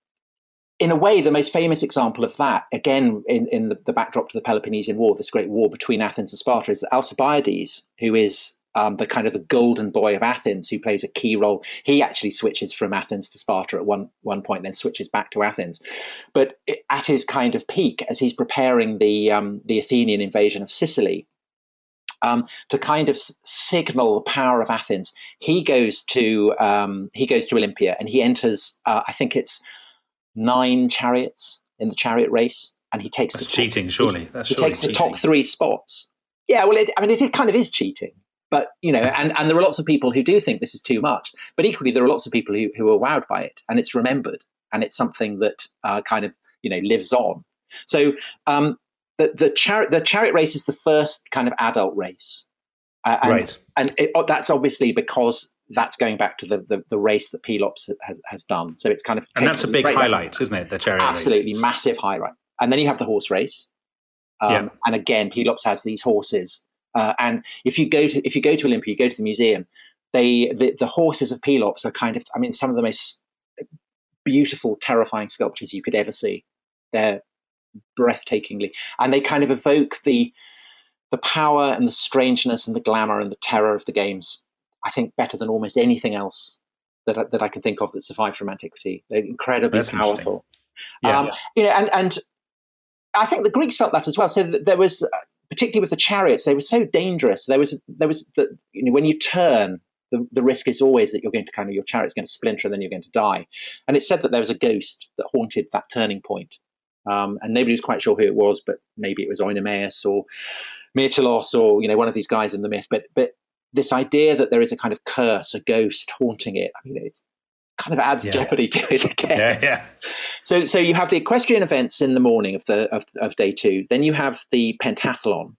in a way, the most famous example of that, again in, in the, the backdrop to the Peloponnesian War, this great war between Athens and Sparta, is Alcibiades, who is Um, the kind of the golden boy of Athens, who plays a key role. He actually switches from Athens to Sparta at one one point, then switches back to Athens. But at his kind of peak, as he's preparing the um, the Athenian invasion of Sicily, um, to kind of signal the power of Athens, he goes to um, he goes to Olympia, and he enters. Uh, I think it's nine chariots in the chariot race, and he takes. That's the top, cheating, surely. That's he surely takes the cheating. top three spots. Yeah, well, it, I mean, it, it kind of is cheating. But, you know, and, and there are lots of people who do think this is too much. But equally, there are lots of people who, who are wowed by it, and it's remembered, and it's something that uh, kind of, you know, lives on. So um, the the chariot the chariot race is the first kind of adult race, uh, and, right? And it, that's obviously because that's going back to the the, the race that Pelops has has done. So it's kind of and that's a big highlight, level. Isn't it? The chariot absolutely race, absolutely massive highlight. And then you have the horse race, um, yeah. and again, Pelops has these horses. Uh, and if you go to if you go to Olympia, you go to the museum. They the, the horses of Pelops are kind of, I mean, some of the most beautiful, terrifying sculptures you could ever see. They're breathtakingly, and they kind of evoke the the power and the strangeness and the glamour and the terror of the games. I think better than almost anything else that I, that I can think of that survived from antiquity. They're incredibly That's powerful. Yeah, um, yeah. You know, and and I think the Greeks felt that as well. So there was. Uh, particularly with the chariots, they were so dangerous. There was, there was the, you know, when you turn, the, the risk is always that you're going to kind of, your chariot's going to splinter and then you're going to die. And it's said that there was a ghost that haunted that turning point. Um, and nobody was quite sure who it was, but maybe it was Oenomaus or Myrtilos or, you know, one of these guys in the myth. But, but this idea that there is a kind of curse, a ghost haunting it, I mean, it's kind of adds yeah. jeopardy to it again. Yeah, yeah. So, so you have the equestrian events in the morning of the of, of day two. Then you have the pentathlon,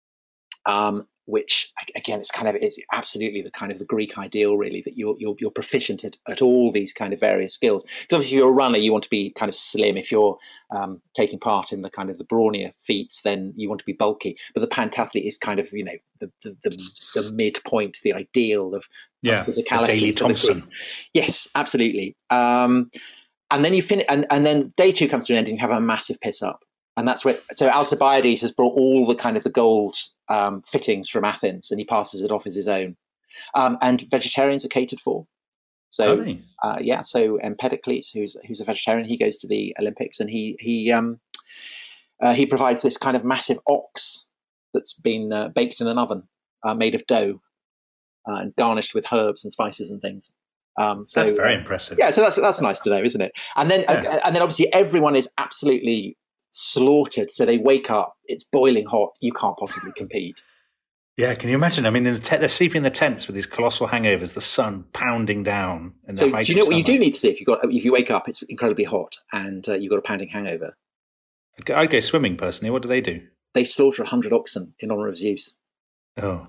um, which again, it's kind of it's absolutely the kind of the Greek ideal, really, that you're you're, you're proficient at, at all these kind of various skills. Because obviously, if you're a runner, you want to be kind of slim. If you're um, taking part in the kind of the brawnier feats, then you want to be bulky. But the pentathlete is kind of, you know, the the, the, the midpoint, the ideal of, yeah, of physicality. Daley Thompson. Yes, absolutely. Um, And then you finish, and, and then day two comes to an end, and you have a massive piss up, and that's where. So Alcibiades has brought all the kind of the gold um, fittings from Athens, and he passes it off as his own. Um, and vegetarians are catered for. So uh, yeah, so Empedocles, who's who's a vegetarian, he goes to the Olympics, and he he um, uh, he provides this kind of massive ox that's been uh, baked in an oven, uh, made of dough, uh, and garnished with herbs and spices and things. Um, so, that's very uh, impressive. Yeah, so that's that's nice to know, isn't it? And then yeah. uh, and then obviously everyone is absolutely slaughtered. So they wake up, it's boiling hot. You can't possibly compete. Yeah, can you imagine? I mean, in the te- they're sleeping in the tents with these colossal hangovers, the sun pounding down. In the so height do you know of what you summer. do need to see if you got if you wake up, it's incredibly hot and uh, you've got a pounding hangover. I'd go swimming personally. What do they do? They slaughter a hundred oxen in honor of Zeus. Oh,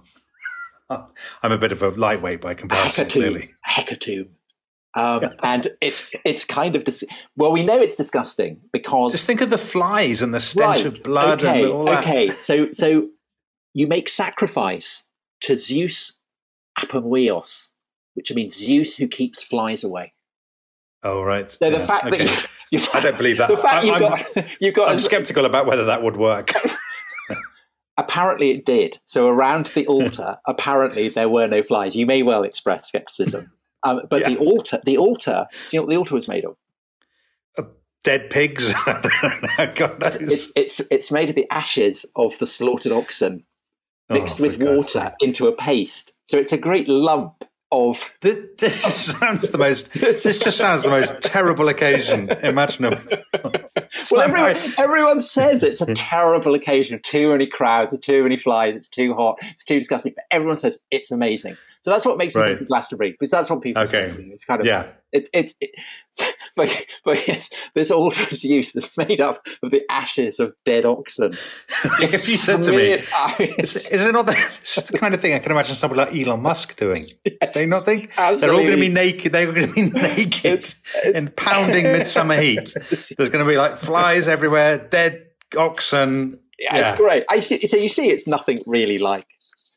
I'm a bit of a lightweight by comparison. Hecatomb. Clearly, Hecatomb. Um, and it's it's kind of dis- well, we know it's disgusting because just think of the flies and the stench right, of blood okay, and all that. Okay, so so you make sacrifice to Zeus Apomoios, which means Zeus who keeps flies away. Oh right. So the yeah, fact okay. that you, I don't believe that. The fact I'm, you've I'm, got, you've got I'm a, skeptical about whether that would work. Apparently it did. So around the altar, apparently there were no flies. You may well express skepticism. Um, but yeah. the altar, the altar, do you know what the altar was made of? Uh, dead pigs. God knows. It's, it's, it's made of the ashes of the slaughtered oxen mixed oh, with water into a paste. So it's a great lump of... This, this sounds the most... This just sounds the most terrible occasion imaginable. Well, everyone, everyone says it's a terrible occasion. Too many crowds, too many flies, it's too hot, it's too disgusting. But everyone says it's amazing. So that's what makes me right. think of Glastonbury, because that's what people okay. say. It's kind of... Yeah. It's... It's... It, but, but yes, this altar of Zeus is made up of the ashes of dead oxen. If you said to me... Is, is it not the, this is the kind of thing I can imagine somebody like Elon Musk doing? Yes, they not think? absolutely. They're all going to be naked. They're going to be naked it's, it's, in pounding midsummer heat. There's going to be like flies everywhere, dead oxen. Yeah, yeah. It's great. I see, so you see, it's nothing really like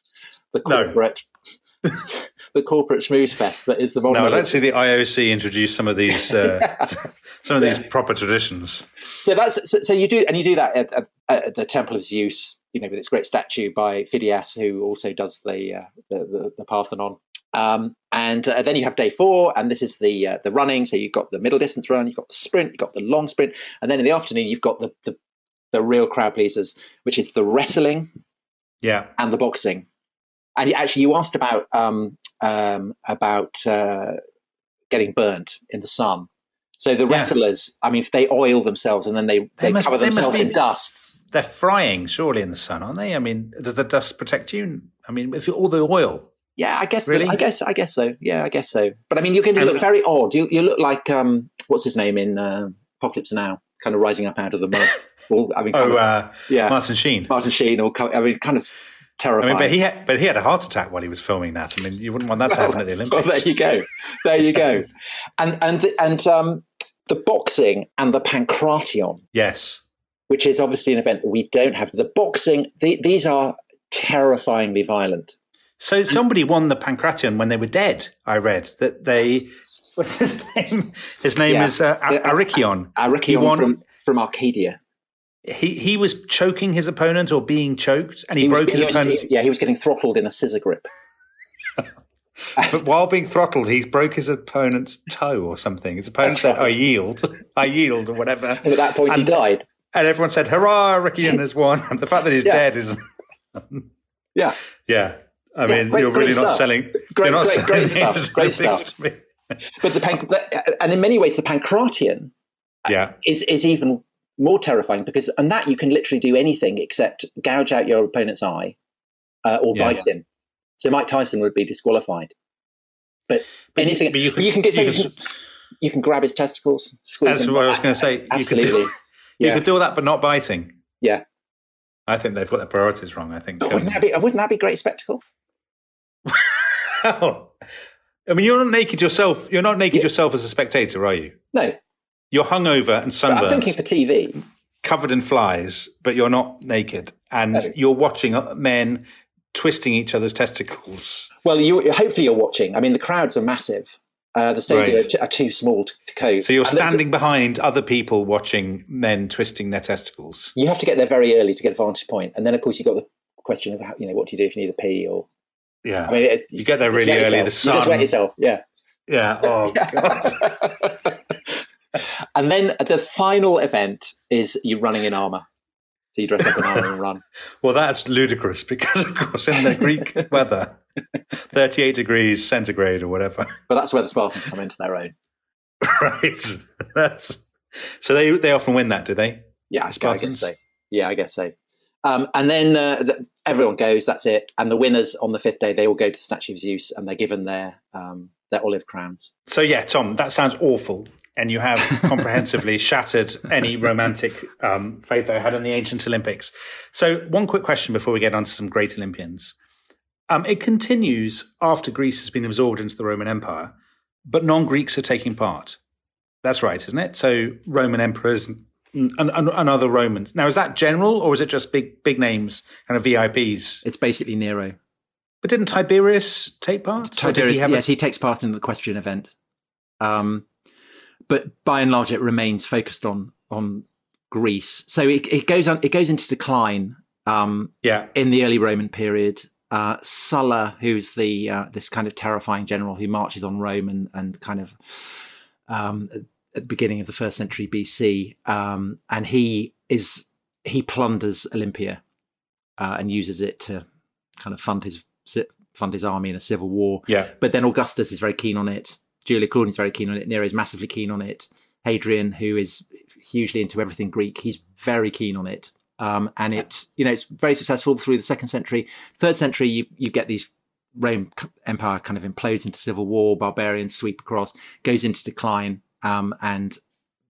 the corporate, no. the corporate schmooze fest that is the modern. No, let's see the I O C introduce some of these, uh, yeah. some of these yeah. proper traditions. So that's so, so you do, and you do that at, at, at the Temple of Zeus, you know, with its great statue by Phidias, who also does the uh, the, the, the Parthenon. Um, and uh, then you have day four, and this is the uh, the running. So you've got the middle distance run, you've got the sprint, you've got the long sprint, and then in the afternoon you've got the the, the real crowd pleasers, which is the wrestling, yeah, and the boxing. And actually, you asked about um, um, about uh, getting burnt in the sun. So the wrestlers, yeah. I mean, if they oil themselves and then they, they, they must, cover themselves they in dust. They're frying, surely, in the sun, aren't they? I mean, does the dust protect you? I mean, if all the oil. Yeah, I guess. Really? I guess. I guess so. Yeah, I guess so. But I mean, you're going to look very odd. You you look like um, what's his name in uh, Apocalypse Now, kind of rising up out of the mud. Or, I mean, oh, of, uh, yeah, Martin Sheen. Martin Sheen, or I mean, kind of terrifying. I mean, but he had, but he had a heart attack while he was filming that. I mean, you wouldn't want that to well, happen at the Olympics. Well, there you go. There you go. And and and um, the boxing and the Pancration. Yes. Which is obviously an event that we don't have. The boxing, the, these are terrifyingly violent. So somebody won the Pancration when they were dead. I read that they. What's his name? His name yeah. is uh, Arikion. Arikion won, from, from Arcadia. He he was choking his opponent or being choked, and he, he broke was, his he was, opponent's. He, yeah, he was getting throttled in a scissor grip. But while being throttled, he broke his opponent's toe or something. His opponent said, "I yield, I yield," or whatever. And at that point, and, he died. And everyone said, "Hurrah, Arikion has won!" And the fact that he's yeah. dead is. yeah. Yeah. I yeah, mean, great, you're really not stuff. selling. Great, you're not great, selling great stuff. Great stuff. But the pan- and in many ways, the Pancration, yeah, is is even more terrifying because on that you can literally do anything except gouge out your opponent's eye uh, or yeah. bite him. So Mike Tyson would be disqualified. But, but anything, but you, but you can get you, you, can, can, you can grab his testicles. Squeeze That's them. what I was going to say. Absolutely, you could, do, yeah. you could do all that, but not biting. Yeah, I think they've got their priorities wrong. I think. But wouldn't that be? Wouldn't that be a great spectacle? Well, I mean, you're not naked yourself. You're not naked yeah. yourself as a spectator, are you? No. You're hungover and sunburned. But I'm thinking for T V. Covered in flies, but you're not naked. And no. you're watching men twisting each other's testicles. Well, you hopefully you're watching. I mean, the crowds are massive. Uh, the stadium right. are too small to, to cope. So you're and standing the, behind other people watching men twisting their testicles. You have to get there very early to get a vantage point. And then, of course, you've got the question of, how, you know, what do you do if you need a pee or... Yeah, I mean, it, you get there really early. Yourself. The sun. You just wet yourself. Yeah. Yeah. Oh God. And then the final event is you running in armor. So you dress up in armour and run. Well, that's ludicrous because, of course, in the Greek weather, thirty-eight degrees centigrade or whatever. But that's where the Spartans come into their own. Right. That's so they they often win that, do they? Yeah, I guess so. Yeah, I guess so. Um, and then uh, the, everyone goes. That's it. And the winners on the fifth day, they all go to the statue of Zeus, and they're given their um, their olive crowns. So yeah, Tom, that sounds awful. And you have comprehensively shattered any romantic um, faith I had in the ancient Olympics. So one quick question before we get on to some great Olympians. Um, it continues after Greece has been absorbed into the Roman Empire, but non-Greeks are taking part. That's right, isn't it? So Roman emperors and, and, and other Romans. Now, is that general or is it just big big names, kind of V I Ps? It's basically Nero. But didn't Tiberius take part? Tiberius, he have yes, a- he takes part in the equestrian event. Um But by and large, it remains focused on on Greece. So it, it goes on. It goes into decline. Um, yeah. In the early Roman period, uh, Sulla, who's the uh, this kind of terrifying general who marches on Rome and and kind of um, at the beginning of the first century B C, um, and he is he plunders Olympia uh, and uses it to kind of fund his fund his army in a civil war. Yeah. But then Augustus is very keen on it. Julia Claudian's very keen on it. Nero's massively keen on it. Hadrian, who is hugely into everything Greek, he's very keen on it. Um, and it, you know, it's very successful through the second century. Third century, you, you get these Roman Empire kind of implodes into civil war. Barbarians sweep across, goes into decline, um, and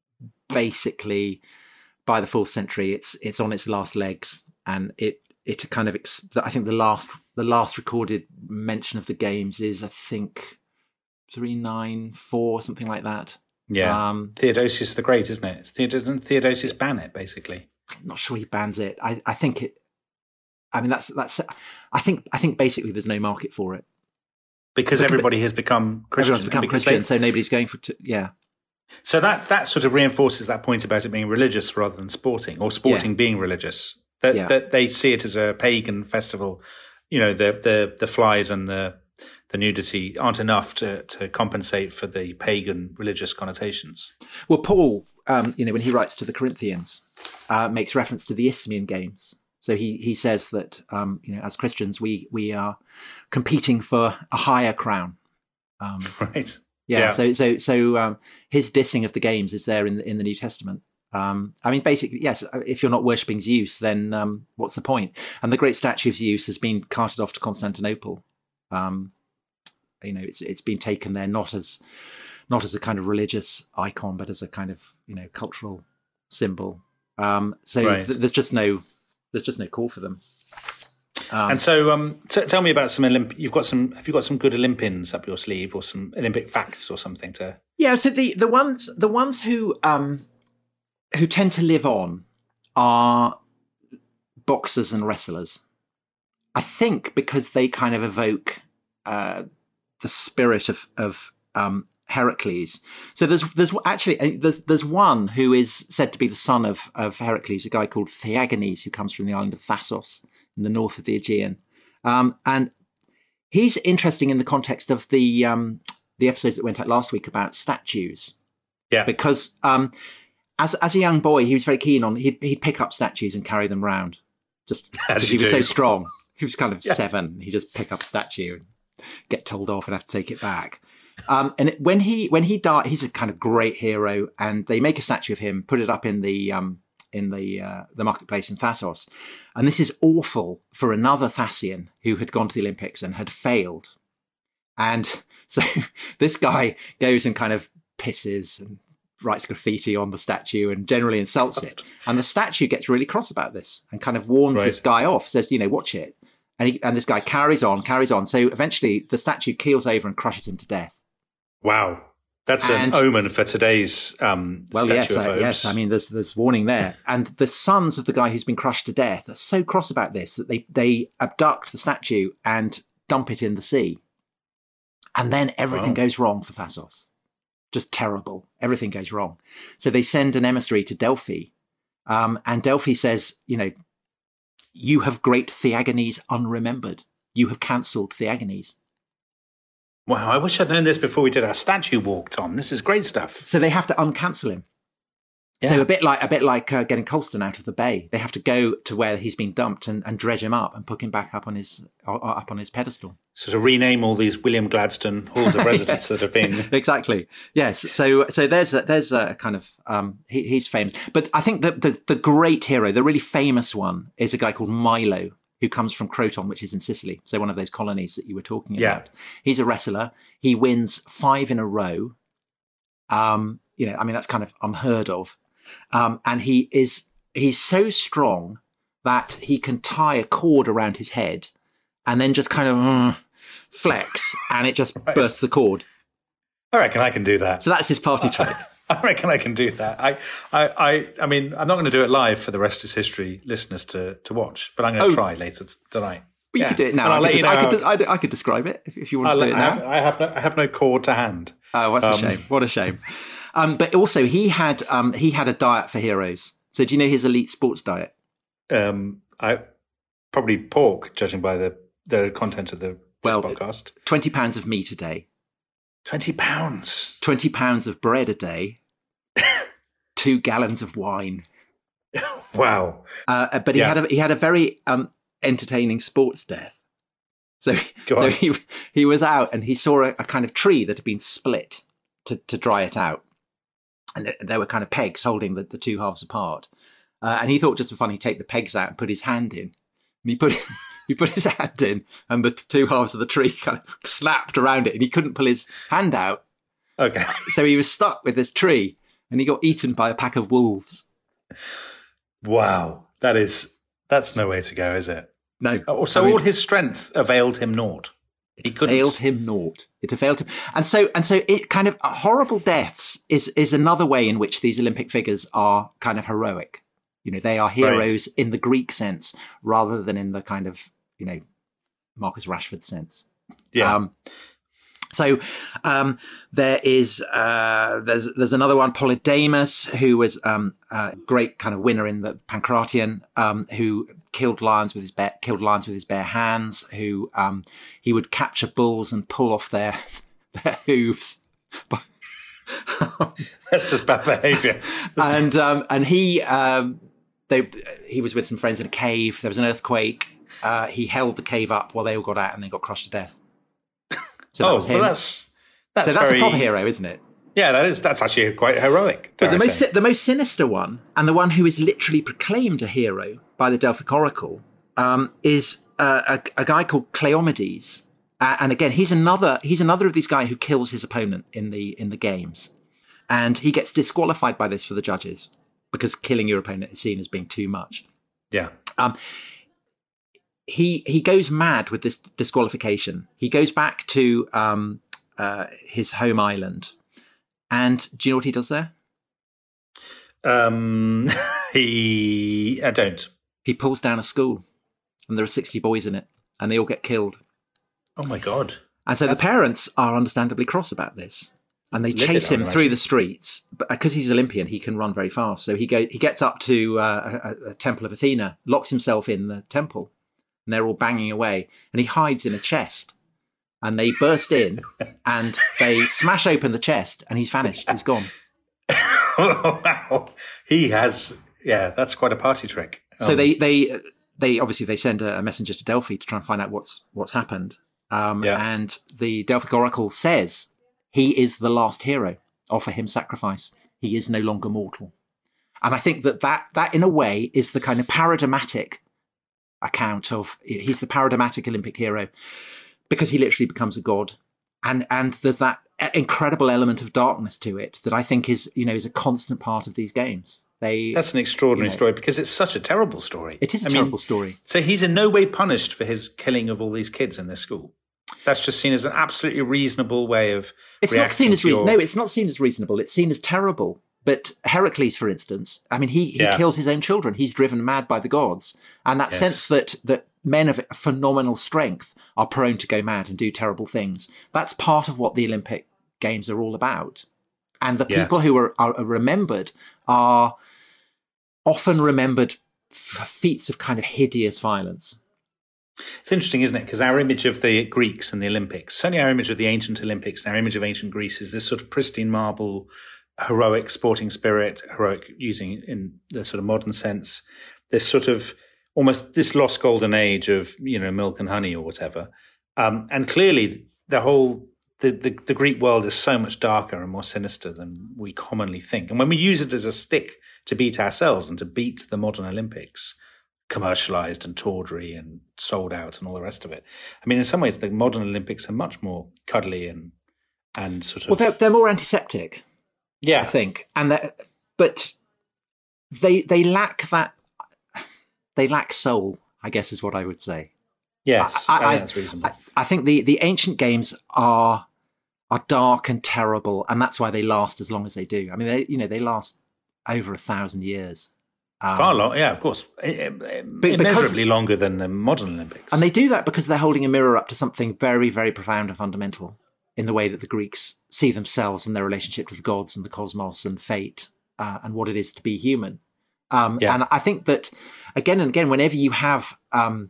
basically by the fourth century, it's it's on its last legs, and it it kind of I think the last the last recorded mention of the games is I think. three ninety-four, something like that. Yeah. Um, Theodosius the Great, isn't it? It's Theod- doesn't Theodosius ban it, basically? I'm not sure he bans it. I, I think it, I mean, that's, that's, I think, I think basically there's no market for it. Because everybody has become Christian. Everyone's become Christian, they, so nobody's going for, t- yeah. So that, that sort of reinforces that point about it being religious rather than sporting, or sporting yeah. being religious. That, yeah. that they see it as a pagan festival. You know, the, the, the flies and the, the nudity aren't enough to, to compensate for the pagan religious connotations. Well, Paul, um, you know, when he writes to the Corinthians, uh, makes reference to the Isthmian Games. So he he says that, um, you know, as Christians, we we are competing for a higher crown. Um, right. Yeah, yeah. So so so um, his dissing of the games is there in the, in the New Testament. Um, I mean, basically, yes. If you're not worshipping Zeus, then um, what's the point? And the great statue of Zeus has been carted off to Constantinople. Um, You know, it's it's been taken there not as not as a kind of religious icon, but as a kind of, you know, cultural symbol. Um, so right. th- there's just no there's just no call for them. Um, and so, um, t- tell me about some Olymp. You've got some. Have you got some good Olympians up your sleeve, or some Olympic facts, or something to? Yeah. So the the ones the ones who um, who tend to live on are boxers and wrestlers. I think because they kind of evoke. Uh, the spirit of, of um, Heracles. So there's there's actually there's there's one who is said to be the son of of Heracles, a guy called Theagenes, who comes from the island of Thasos in the north of the Aegean, um, and he's interesting in the context of the um, the episodes that went out last week about statues. Yeah, because um, as as a young boy, he was very keen on he'd he'd pick up statues and carry them round, just because he was do. so strong. He was kind of yeah. seven. He just pick up a statue and get told off and have to take it back. Um, and it, when he when he died, he's a kind of great hero, and they make a statue of him, put it up in the um, in the uh, the marketplace in Thasos. And this is awful for another Thasian who had gone to the Olympics and had failed. And so this guy goes and kind of pisses and writes graffiti on the statue and generally insults it. And the statue gets really cross about this and kind of warns right. this guy off, says, you know, watch it. And, he, and this guy carries on, carries on. So eventually the statue keels over and crushes him to death. Wow. That's and, an omen for today's um, well, statue yes, of uh, Hobbes. yes. I mean, there's there's warning there. And the sons of the guy who's been crushed to death are so cross about this that they, they abduct the statue and dump it in the sea. And then everything wow. goes wrong for Thasos. Just terrible. Everything goes wrong. So they send an emissary to Delphi. Um, and Delphi says, you know, you have great Theagenes unremembered. You have cancelled Theagenes. Wow, I wish I'd known this before we did our statue walk, Tom. This is great stuff. So they have to uncancel him. Yeah. So a bit like a bit like uh, getting Colston out of the bay. They have to go to where he's been dumped and, and dredge him up and put him back up on his uh, up on his pedestal. So to rename all these William Gladstone halls of residence yes. that have been exactly yes. So so there's a, there's a kind of um, he, he's famous, but I think that the the great hero, the really famous one, is a guy called Milo, who comes from Croton, which is in Sicily. So one of those colonies that you were talking yeah. about. He's a wrestler. He wins five in a row. Um, you know, I mean that's kind of unheard of. Um, and he is he's so strong that he can tie a cord around his head and then just kind of uh, flex, and it just right. bursts the cord. I reckon I can do that. So that's his party trick. I reckon I can do that. I, I, I, I mean, I'm not going to do it live for the Rest is History listeners to to watch, but I'm going to oh. try later t- tonight. Well, you yeah. could do it now. I could, just, I, could, I, could, I could describe it if, if you want I'll, to do it I now. Have, I have no, I have no cord to hand. Oh, that's um, a shame. What a shame. Um, but also, he had um, he had a diet for heroes. So, do you know his elite sports diet? Um, I probably pork, judging by the, the content of the this well, podcast. Twenty pounds of meat a day. Twenty pounds. Twenty pounds of bread a day. Two gallons of wine. Wow. Uh, but he yeah. had a he had a very um, entertaining sports death. So, so he he was out and he saw a, a kind of tree that had been split to to dry it out. And there were kind of pegs holding the, the two halves apart. Uh, and he thought just for fun, he'd take the pegs out and put his hand in. And he put he put his hand in and the two halves of the tree kind of snapped around it and he couldn't pull his hand out. Okay. So he was stuck with this tree and he got eaten by a pack of wolves. Wow. That is, that's no way to go, is it? No. Oh, so I mean, all his strength availed him naught. It he availed him naught. It availed him, and so and so. It kind of uh, horrible deaths is is another way in which these Olympic figures are kind of heroic. You know, they are heroes right. in the Greek sense rather than in the kind of you know Marcus Rashford sense. Yeah. Um, so um, there is uh, there's there's another one, Polydamas, who was um, a great kind of winner in the Pancratian, um, who killed lions with his bare, killed lions with his bare hands. Who um, he would capture bulls and pull off their their hooves. That's just bad behaviour. and um, and he um, they he was with some friends in a cave. There was an earthquake. Uh, he held the cave up while they all got out and they got crushed to death. So that oh, was him. well, that's that's so that's very, a proper hero, isn't it? Yeah, that is. That's actually quite heroic. But the most the most sinister one, and the one who is literally proclaimed a hero by the Delphic Oracle, um, is uh, a, a guy called Cleomedes. Uh, and again, he's another he's another of these guys who kills his opponent in the in the games, and he gets disqualified by this for the judges because killing your opponent is seen as being too much. Yeah. Um, he he goes mad with this disqualification. He goes back to um, uh, his home island, and do you know what he does there? Um, he I don't. He pulls down a school, and there are sixty boys in it, and they all get killed. Oh my God. And so That's... the parents are understandably cross about this. And they chase him through the streets. But because he's Olympian, he can run very fast. So he go, he gets up to uh, a, a temple of Athena, locks himself in the temple, and they're all banging away. And he hides in a chest. And they burst in, and they smash open the chest, and he's vanished. He's gone. Wow. He has, yeah, that's quite a party trick. So um, they, they, they obviously they send a messenger to Delphi to try and find out what's what's happened. Um, yeah. And the Delphic Oracle says he is the last hero. Offer him sacrifice. He is no longer mortal. And I think that that, that in a way is the kind of paradigmatic account of, he's the paradigmatic Olympic hero because he literally becomes a god. And and there's that incredible element of darkness to it that I think is, you know, is a constant part of these games. They, That's an extraordinary you know, story because it's such a terrible story. It is a I terrible mean, story. So he's in no way punished for his killing of all these kids in this school. That's just seen as an absolutely reasonable way of It's not seen as your... reasonable. No, it's not seen as reasonable. It's seen as terrible. But Heracles, for instance, I mean, he, he yeah. kills his own children. He's driven mad by the gods. And that yes. sense that, that men of phenomenal strength are prone to go mad and do terrible things. That's part of what the Olympic Games are all about. And the yeah. people who are, are remembered are often remembered for feats of kind of hideous violence. It's interesting, isn't it? Because our image of the Greeks and the Olympics, certainly our image of the ancient Olympics and our image of ancient Greece is this sort of pristine marble, heroic sporting spirit, heroic using in the sort of modern sense, this sort of almost this lost golden age of, you know, milk and honey or whatever. Um, and clearly the whole, the, the, the Greek world is so much darker and more sinister than we commonly think. And when we use it as a stick to beat ourselves and to beat the modern Olympics, commercialized and tawdry and sold out and all the rest of it. I mean, in some ways, the modern Olympics are much more cuddly and and sort of... Well, they're, they're more antiseptic, yeah, I think. And but they they lack that... They lack soul, I guess is what I would say. Yes, I, I, I think I, that's reasonable. I, I think the, the ancient games are are dark and terrible, and that's why they last as long as they do. I mean, they you know they last over a thousand years. Um, Far long, yeah, of course. Immeasurably because, longer than the modern Olympics. And they do that because they're holding a mirror up to something very, very profound and fundamental in the way that the Greeks see themselves and their relationship with gods and the cosmos and fate uh, and what it is to be human. Um, yeah. And I think that, again and again, whenever you have um,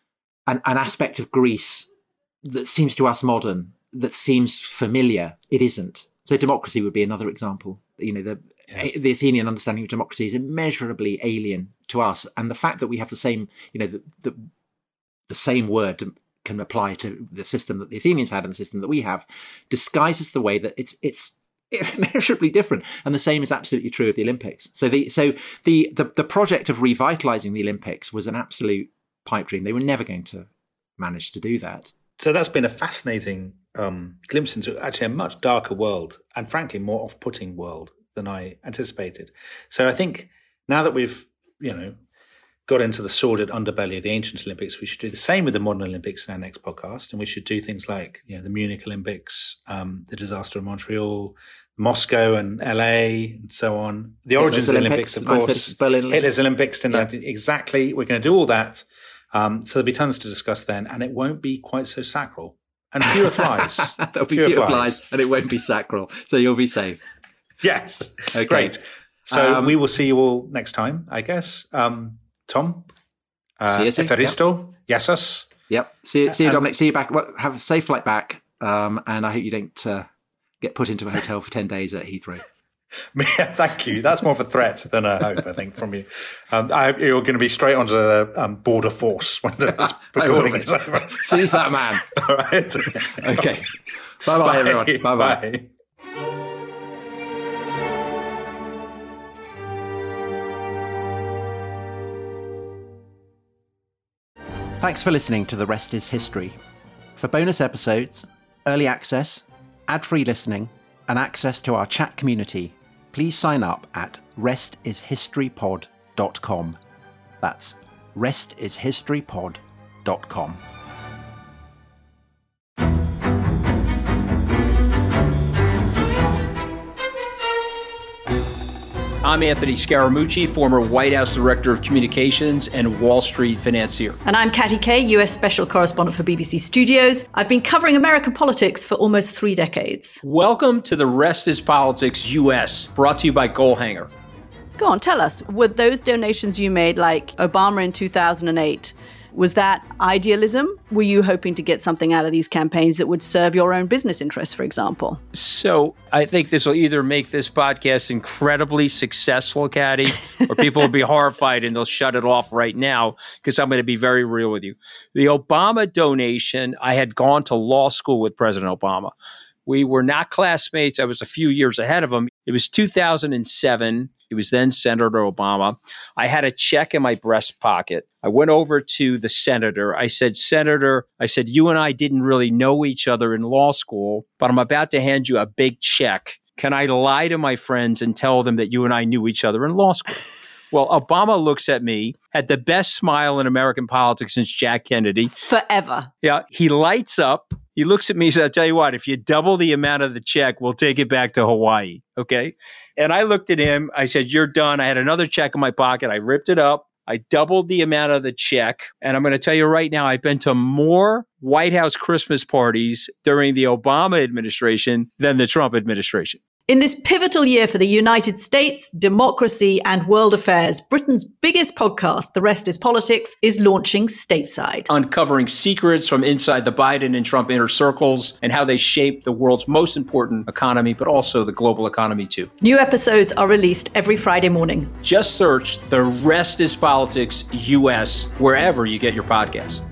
an, an aspect of Greece that seems to us modern, that seems familiar, it isn't. So democracy would be another example. You know, the yeah. the Athenian understanding of democracy is immeasurably alien to us, and the fact that we have the same, you know, the the, the same word can apply to the system that the Athenians had and the system that we have, disguises the way that it's it's immeasurably different. And the same is absolutely true of the Olympics. So the so the the, the project of revitalizing the Olympics was an absolute pipe dream. They were never going to manage to do that. So that's been a fascinating um, glimpse into actually a much darker world and frankly more off-putting world than I anticipated. So I think now that we've, you know, got into the sordid underbelly of the ancient Olympics, we should do the same with the modern Olympics in our next podcast. And we should do things like, you know, the Munich Olympics, um, the disaster of Montreal, Moscow and L A and so on. The origins of the Olympics, of course. Hitler's Olympics. In yeah. Exactly. We're going to do all that. Um, so there'll be tons to discuss then, and it won't be quite so sacral. And fewer flies. There'll be fewer, fewer flies. flies, and it won't be sacral. So you'll be safe. Yes. Okay. Great. So um, we will see you all next time, I guess. Um, Tom? Uh, see you soon. Efaristo? Yep. Yesus? Yep. See, see you, um, Dominic. See you back. Well, have a safe flight back. Um, and I hope you don't uh, get put into a hotel for ten days at Heathrow. Yeah, thank you. That's more of a threat than a hope, I think, from you. Um, I hope you're going to be straight onto the um, border force when the recording is over. Seize that man. All right. Okay. Bye-bye, Bye. everyone. Bye-bye. Bye. Thanks for listening to The Rest is History. For bonus episodes, early access, ad-free listening, and access to our chat community, please sign up at rest is history pod dot com. That's rest is history pod dot com. I'm Anthony Scaramucci, former White House Director of Communications and Wall Street financier. And I'm Katty Kay, U S Special Correspondent for B B C Studios. I've been covering American politics for almost three decades. Welcome to The Rest is Politics U S, brought to you by Goalhanger. Go on, tell us, were those donations you made, like Obama in two thousand eight, was that idealism? Were you hoping to get something out of these campaigns that would serve your own business interests, for example? So I think this will either make this podcast incredibly successful, Katty, or people will be horrified and they'll shut it off right now because I'm going to be very real with you. The Obama donation, I had gone to law school with President Obama. We were not classmates. I was a few years ahead of him. It was two thousand seven. He was then Senator Obama. I had a check in my breast pocket. I went over to the senator. I said, Senator, I said, you and I didn't really know each other in law school, but I'm about to hand you a big check. Can I lie to my friends and tell them that you and I knew each other in law school? Well, Obama looks at me, had the best smile in American politics since Jack Kennedy. Forever. Yeah. He lights up. He looks at me and says, I'll tell you what, if you double the amount of the check, we'll take it back to Hawaii. Okay. And I looked at him. I said, you're done. I had another check in my pocket. I ripped it up. I doubled the amount of the check. And I'm going to tell you right now, I've been to more White House Christmas parties during the Obama administration than the Trump administration. In this pivotal year for the United States, democracy, and world affairs, Britain's biggest podcast, The Rest is Politics, is launching stateside. Uncovering secrets from inside the Biden and Trump inner circles and how they shape the world's most important economy, but also the global economy too. New episodes are released every Friday morning. Just search The Rest is Politics U S wherever you get your podcasts.